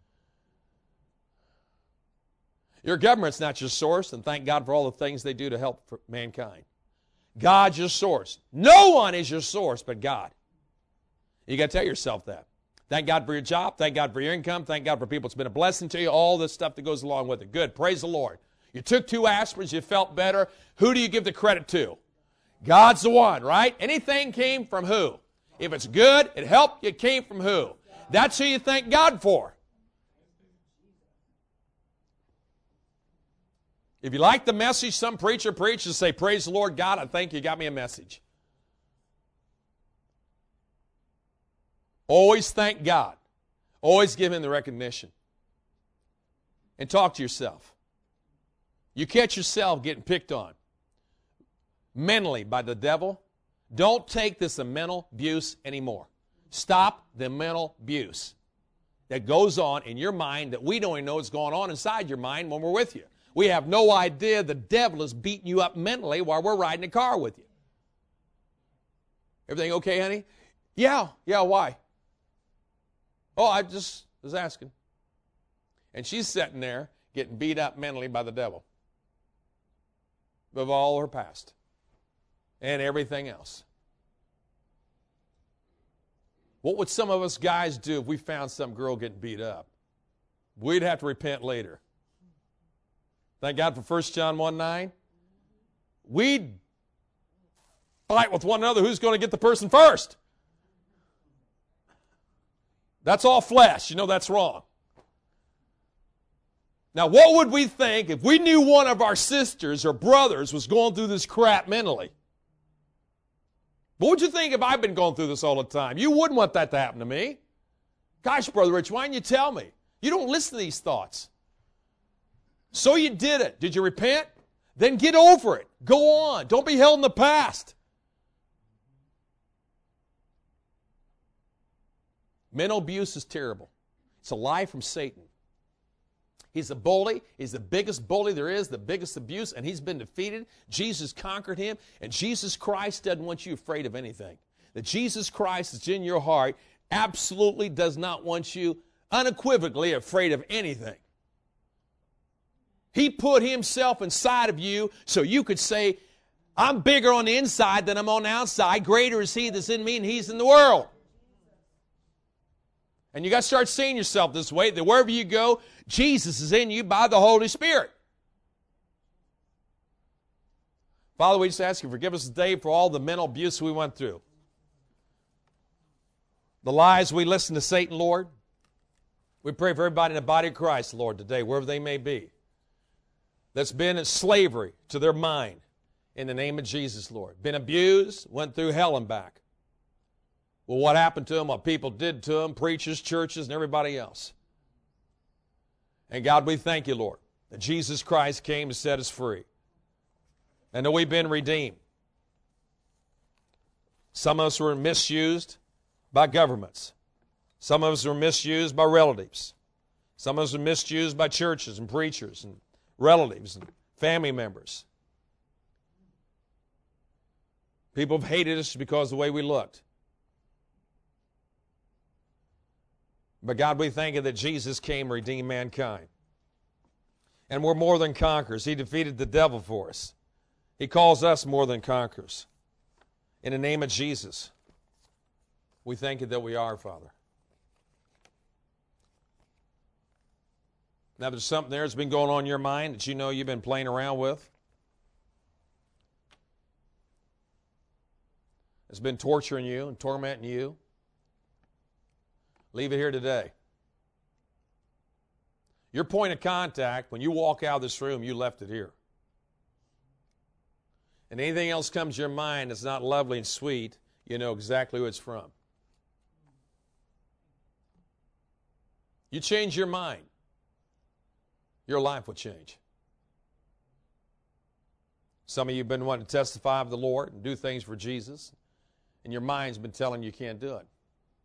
Your government's not your source, and thank God for all the things they do to help for mankind. God's your source. No one is your source but God. You got to tell yourself that. Thank God for your job. Thank God for your income. Thank God for people. It's been a blessing to you. All this stuff that goes along with it. Good. Praise the Lord. You took 2 aspirins. You felt better. Who do you give the credit to? God's the one, right? Anything came from who? If it's good, it helped, it came from who? That's who you thank God for. If you like the message some preacher preaches, say, praise the Lord God, I think you got me a message. Always thank God. Always give Him the recognition. And talk to yourself. You catch yourself getting picked on mentally by the devil, don't take this a mental abuse anymore. Stop the mental abuse that goes on in your mind that we don't even know what's going on inside your mind when we're with you. We have no idea the devil is beating you up mentally while we're riding a car with you. Everything okay, honey? Yeah, why? Oh, I just was asking. And she's sitting there getting beat up mentally by the devil of all her past and everything else. What would some of us guys do if we found some girl getting beat up? We'd have to repent later. Thank God for 1 John 1:9. We'd fight with one another who's going to get the person first. That's all flesh. You know that's wrong. Now, what would we think if we knew one of our sisters or brothers was going through this crap mentally? What would you think if I've been going through this all the time? You wouldn't want that to happen to me. Gosh, Brother Rich, why didn't you tell me? You don't listen to these thoughts. So you did it. Did you repent? Then get over it. Go on. Don't be held in the past. Mental abuse is terrible. It's a lie from Satan. He's a bully. He's the biggest bully there is, the biggest abuse, and he's been defeated. Jesus conquered him, and Jesus Christ doesn't want you afraid of anything. That Jesus Christ that's in your heart absolutely does not want you unequivocally afraid of anything. He put himself inside of you so you could say, I'm bigger on the inside than I'm on the outside. Greater is he that's in me and he's in the world. And you got to start seeing yourself this way, that wherever you go, Jesus is in you by the Holy Spirit. Father, we just ask you, forgive us today for all the mental abuse we went through. The lies we listened to Satan, Lord. We pray for everybody in the body of Christ, Lord, today, wherever they may be, that's been in slavery to their mind, in the name of Jesus, Lord. Been abused, went through hell and back. Well, what happened to them, what people did to them, preachers, churches, and everybody else. And God, we thank you, Lord, that Jesus Christ came to set us free. And that we've been redeemed. Some of us were misused by governments. Some of us were misused by relatives. Some of us were misused by churches and preachers and relatives and family members. People have hated us because of the way we looked. But God, we thank you that Jesus came to redeem mankind. And we're more than conquerors. He defeated the devil for us. He calls us more than conquerors. In the name of Jesus, we thank you that we are, Father. Now, there's something there that's been going on in your mind that you know you've been playing around with. It's been torturing you and tormenting you. Leave it here today. Your point of contact, when you walk out of this room, you left it here. And anything else comes to your mind that's not lovely and sweet, you know exactly who it's from. You change your mind, your life will change. Some of you have been wanting to testify of the Lord and do things for Jesus, and your mind's been telling you can't do it.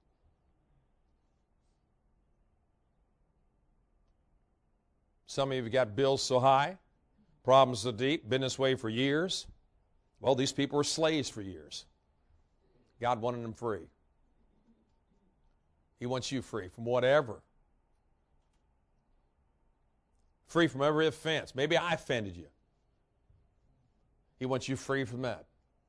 Some of you have got bills so high, problems so deep, been this way for years. Well, these people were slaves for years. God wanted them free. He wants you free from whatever. Free from every offense. Maybe I offended you. He wants you free from that.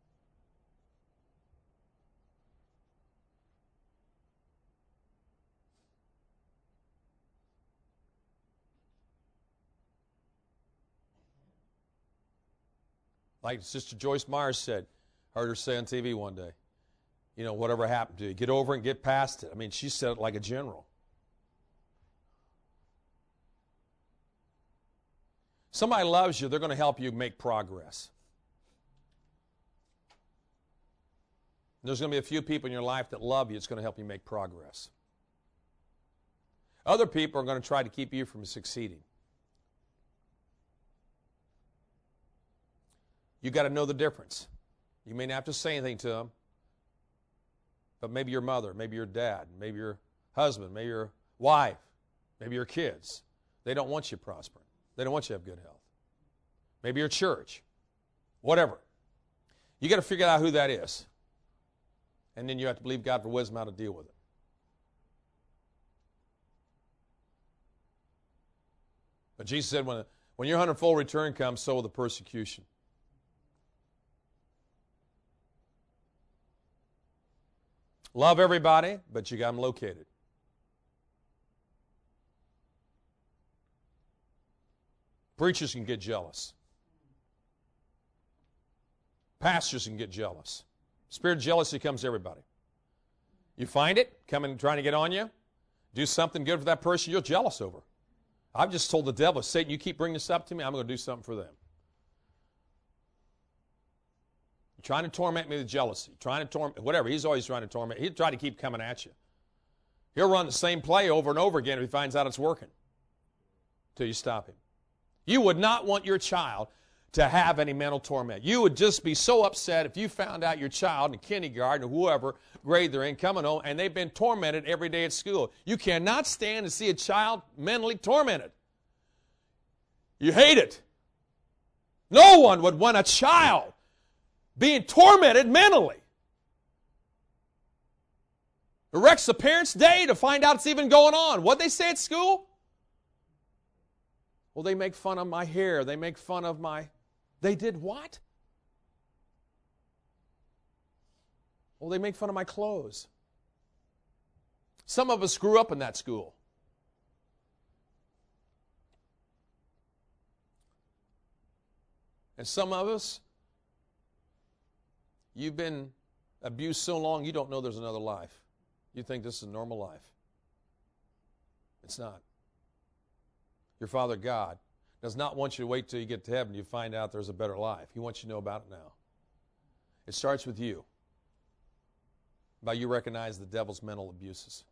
Like Sister Joyce Myers said, heard her say on TV one day, you know, whatever happened to you, get over it and get past it. I mean, she said it like a general. Somebody loves you, they're going to help you make progress. There's going to be a few people in your life that love you. It's going to help you make progress. Other people are going to try to keep you from succeeding. You got to know the difference. You may not have to say anything to them, but maybe your mother, maybe your dad, maybe your husband, maybe your wife, maybe your kids, they don't want you prospering. They don't want you to have good health. Maybe your church, whatever. You got to figure out who that is. And then you have to believe God for wisdom how to deal with it. But Jesus said, when your hundredfold return comes, so will the persecution. Love everybody, but you got them located. Preachers can get jealous. Pastors can get jealous. Spirit of jealousy comes to everybody. You find it, coming trying to get on you, do something good for that person you're jealous over. I've just told the devil, Satan, you keep bringing this up to me, I'm going to do something for them. You're trying to torment me with jealousy, trying to torment, whatever. He's always trying to torment. He'll try to keep coming at you. He'll run the same play over and over again if he finds out it's working until you stop him. You would not want your child to have any mental torment. You would just be so upset if you found out your child in kindergarten or whoever grade they're in coming home and they've been tormented every day at school. You cannot stand to see a child mentally tormented. You hate it. No one would want a child being tormented mentally. It wrecks the parents' day to find out it's even going on. What'd they say at school? Well, they make fun of my hair. They make fun of my... They did what? Well, they make fun of my clothes. Some of us grew up in that school. And some of us, you've been abused so long you don't know there's another life. You think this is a normal life. It's not. Your Father God does not want you to wait till you get to heaven you find out there's a better life. He wants you to know about it now. It starts with you. By you recognize the devil's mental abuses.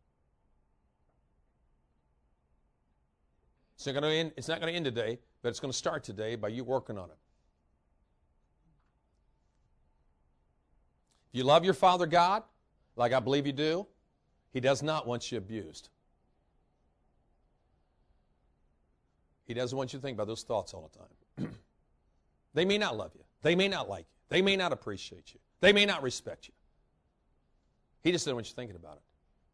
It's not going to end today, but it's going to start today by you working on it. If you love your Father God, like I believe you do, He does not want you abused. He doesn't want you to think about those thoughts all the time. They may not love you. They may not like you. They may not appreciate you. They may not respect you. He just doesn't want you thinking about it.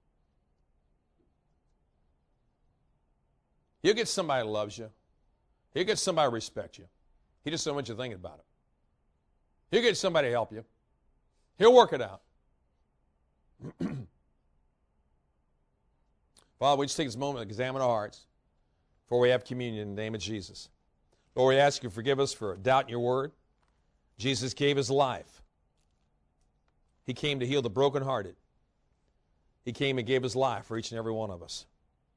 He'll get somebody who loves you. He'll get somebody who respects you. He just doesn't want you thinking about it. He'll get somebody to help you. He'll work it out. Father, we just take this moment to examine our hearts before we have communion in the name of Jesus. Lord, we ask you to forgive us for doubting your word. Jesus gave his life. He came to heal the brokenhearted. He came and gave his life for each and every one of us.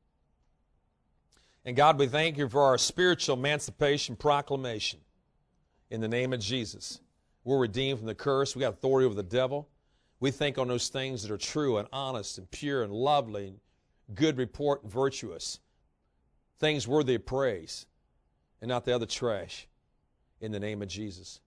And God, we thank you for our spiritual emancipation proclamation in the name of Jesus. We're redeemed from the curse. We got authority over the devil. We think on those things that are true and honest and pure and lovely and good report and virtuous. Things worthy of praise and not the other trash in the name of Jesus.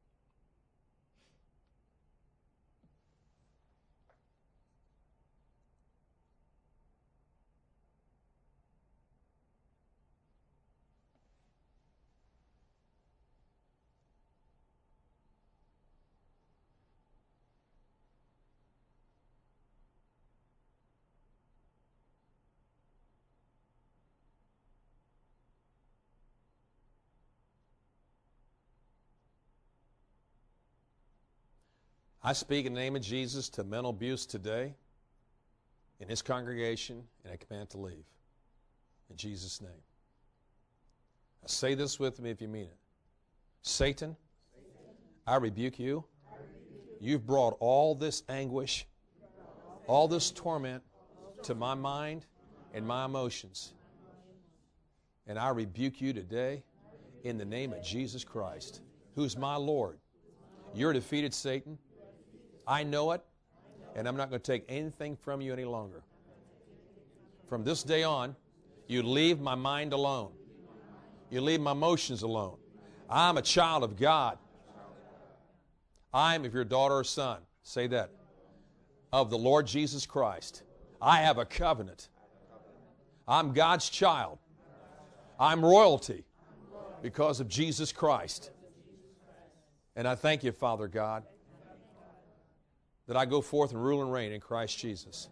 I speak in the name of Jesus to mental abuse today in his congregation, and I command it to leave. In Jesus' name. Now say this with me if you mean it. Satan, I rebuke you. You've brought all this anguish, all this torment to my mind and my emotions. And I rebuke you today in the name of Jesus Christ, who's my Lord. You're defeated, Satan. I know it, and I'm not going to take anything from you any longer. From this day on, you leave my mind alone. You leave my emotions alone. I'm a child of God. I'm, if you're a daughter or son, say that, of the Lord Jesus Christ. I have a covenant. I'm God's child. I'm royalty because of Jesus Christ. And I thank you, Father God, that I go forth and rule and reign in Christ Jesus.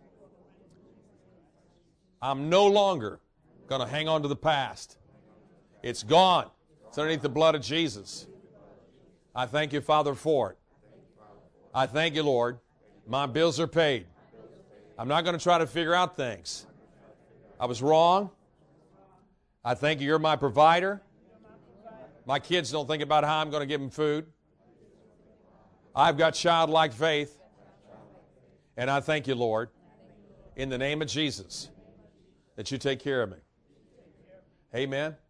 I'm no longer going to hang on to the past. It's gone. It's underneath the blood of Jesus. I thank you, Father, for it. I thank you, Lord. My bills are paid. I'm not going to try to figure out things. I was wrong. I thank you, you're my provider. My kids don't think about how I'm going to give them food. I've got childlike faith. And I thank you, Lord, in the name of Jesus, that you take care of me. Amen.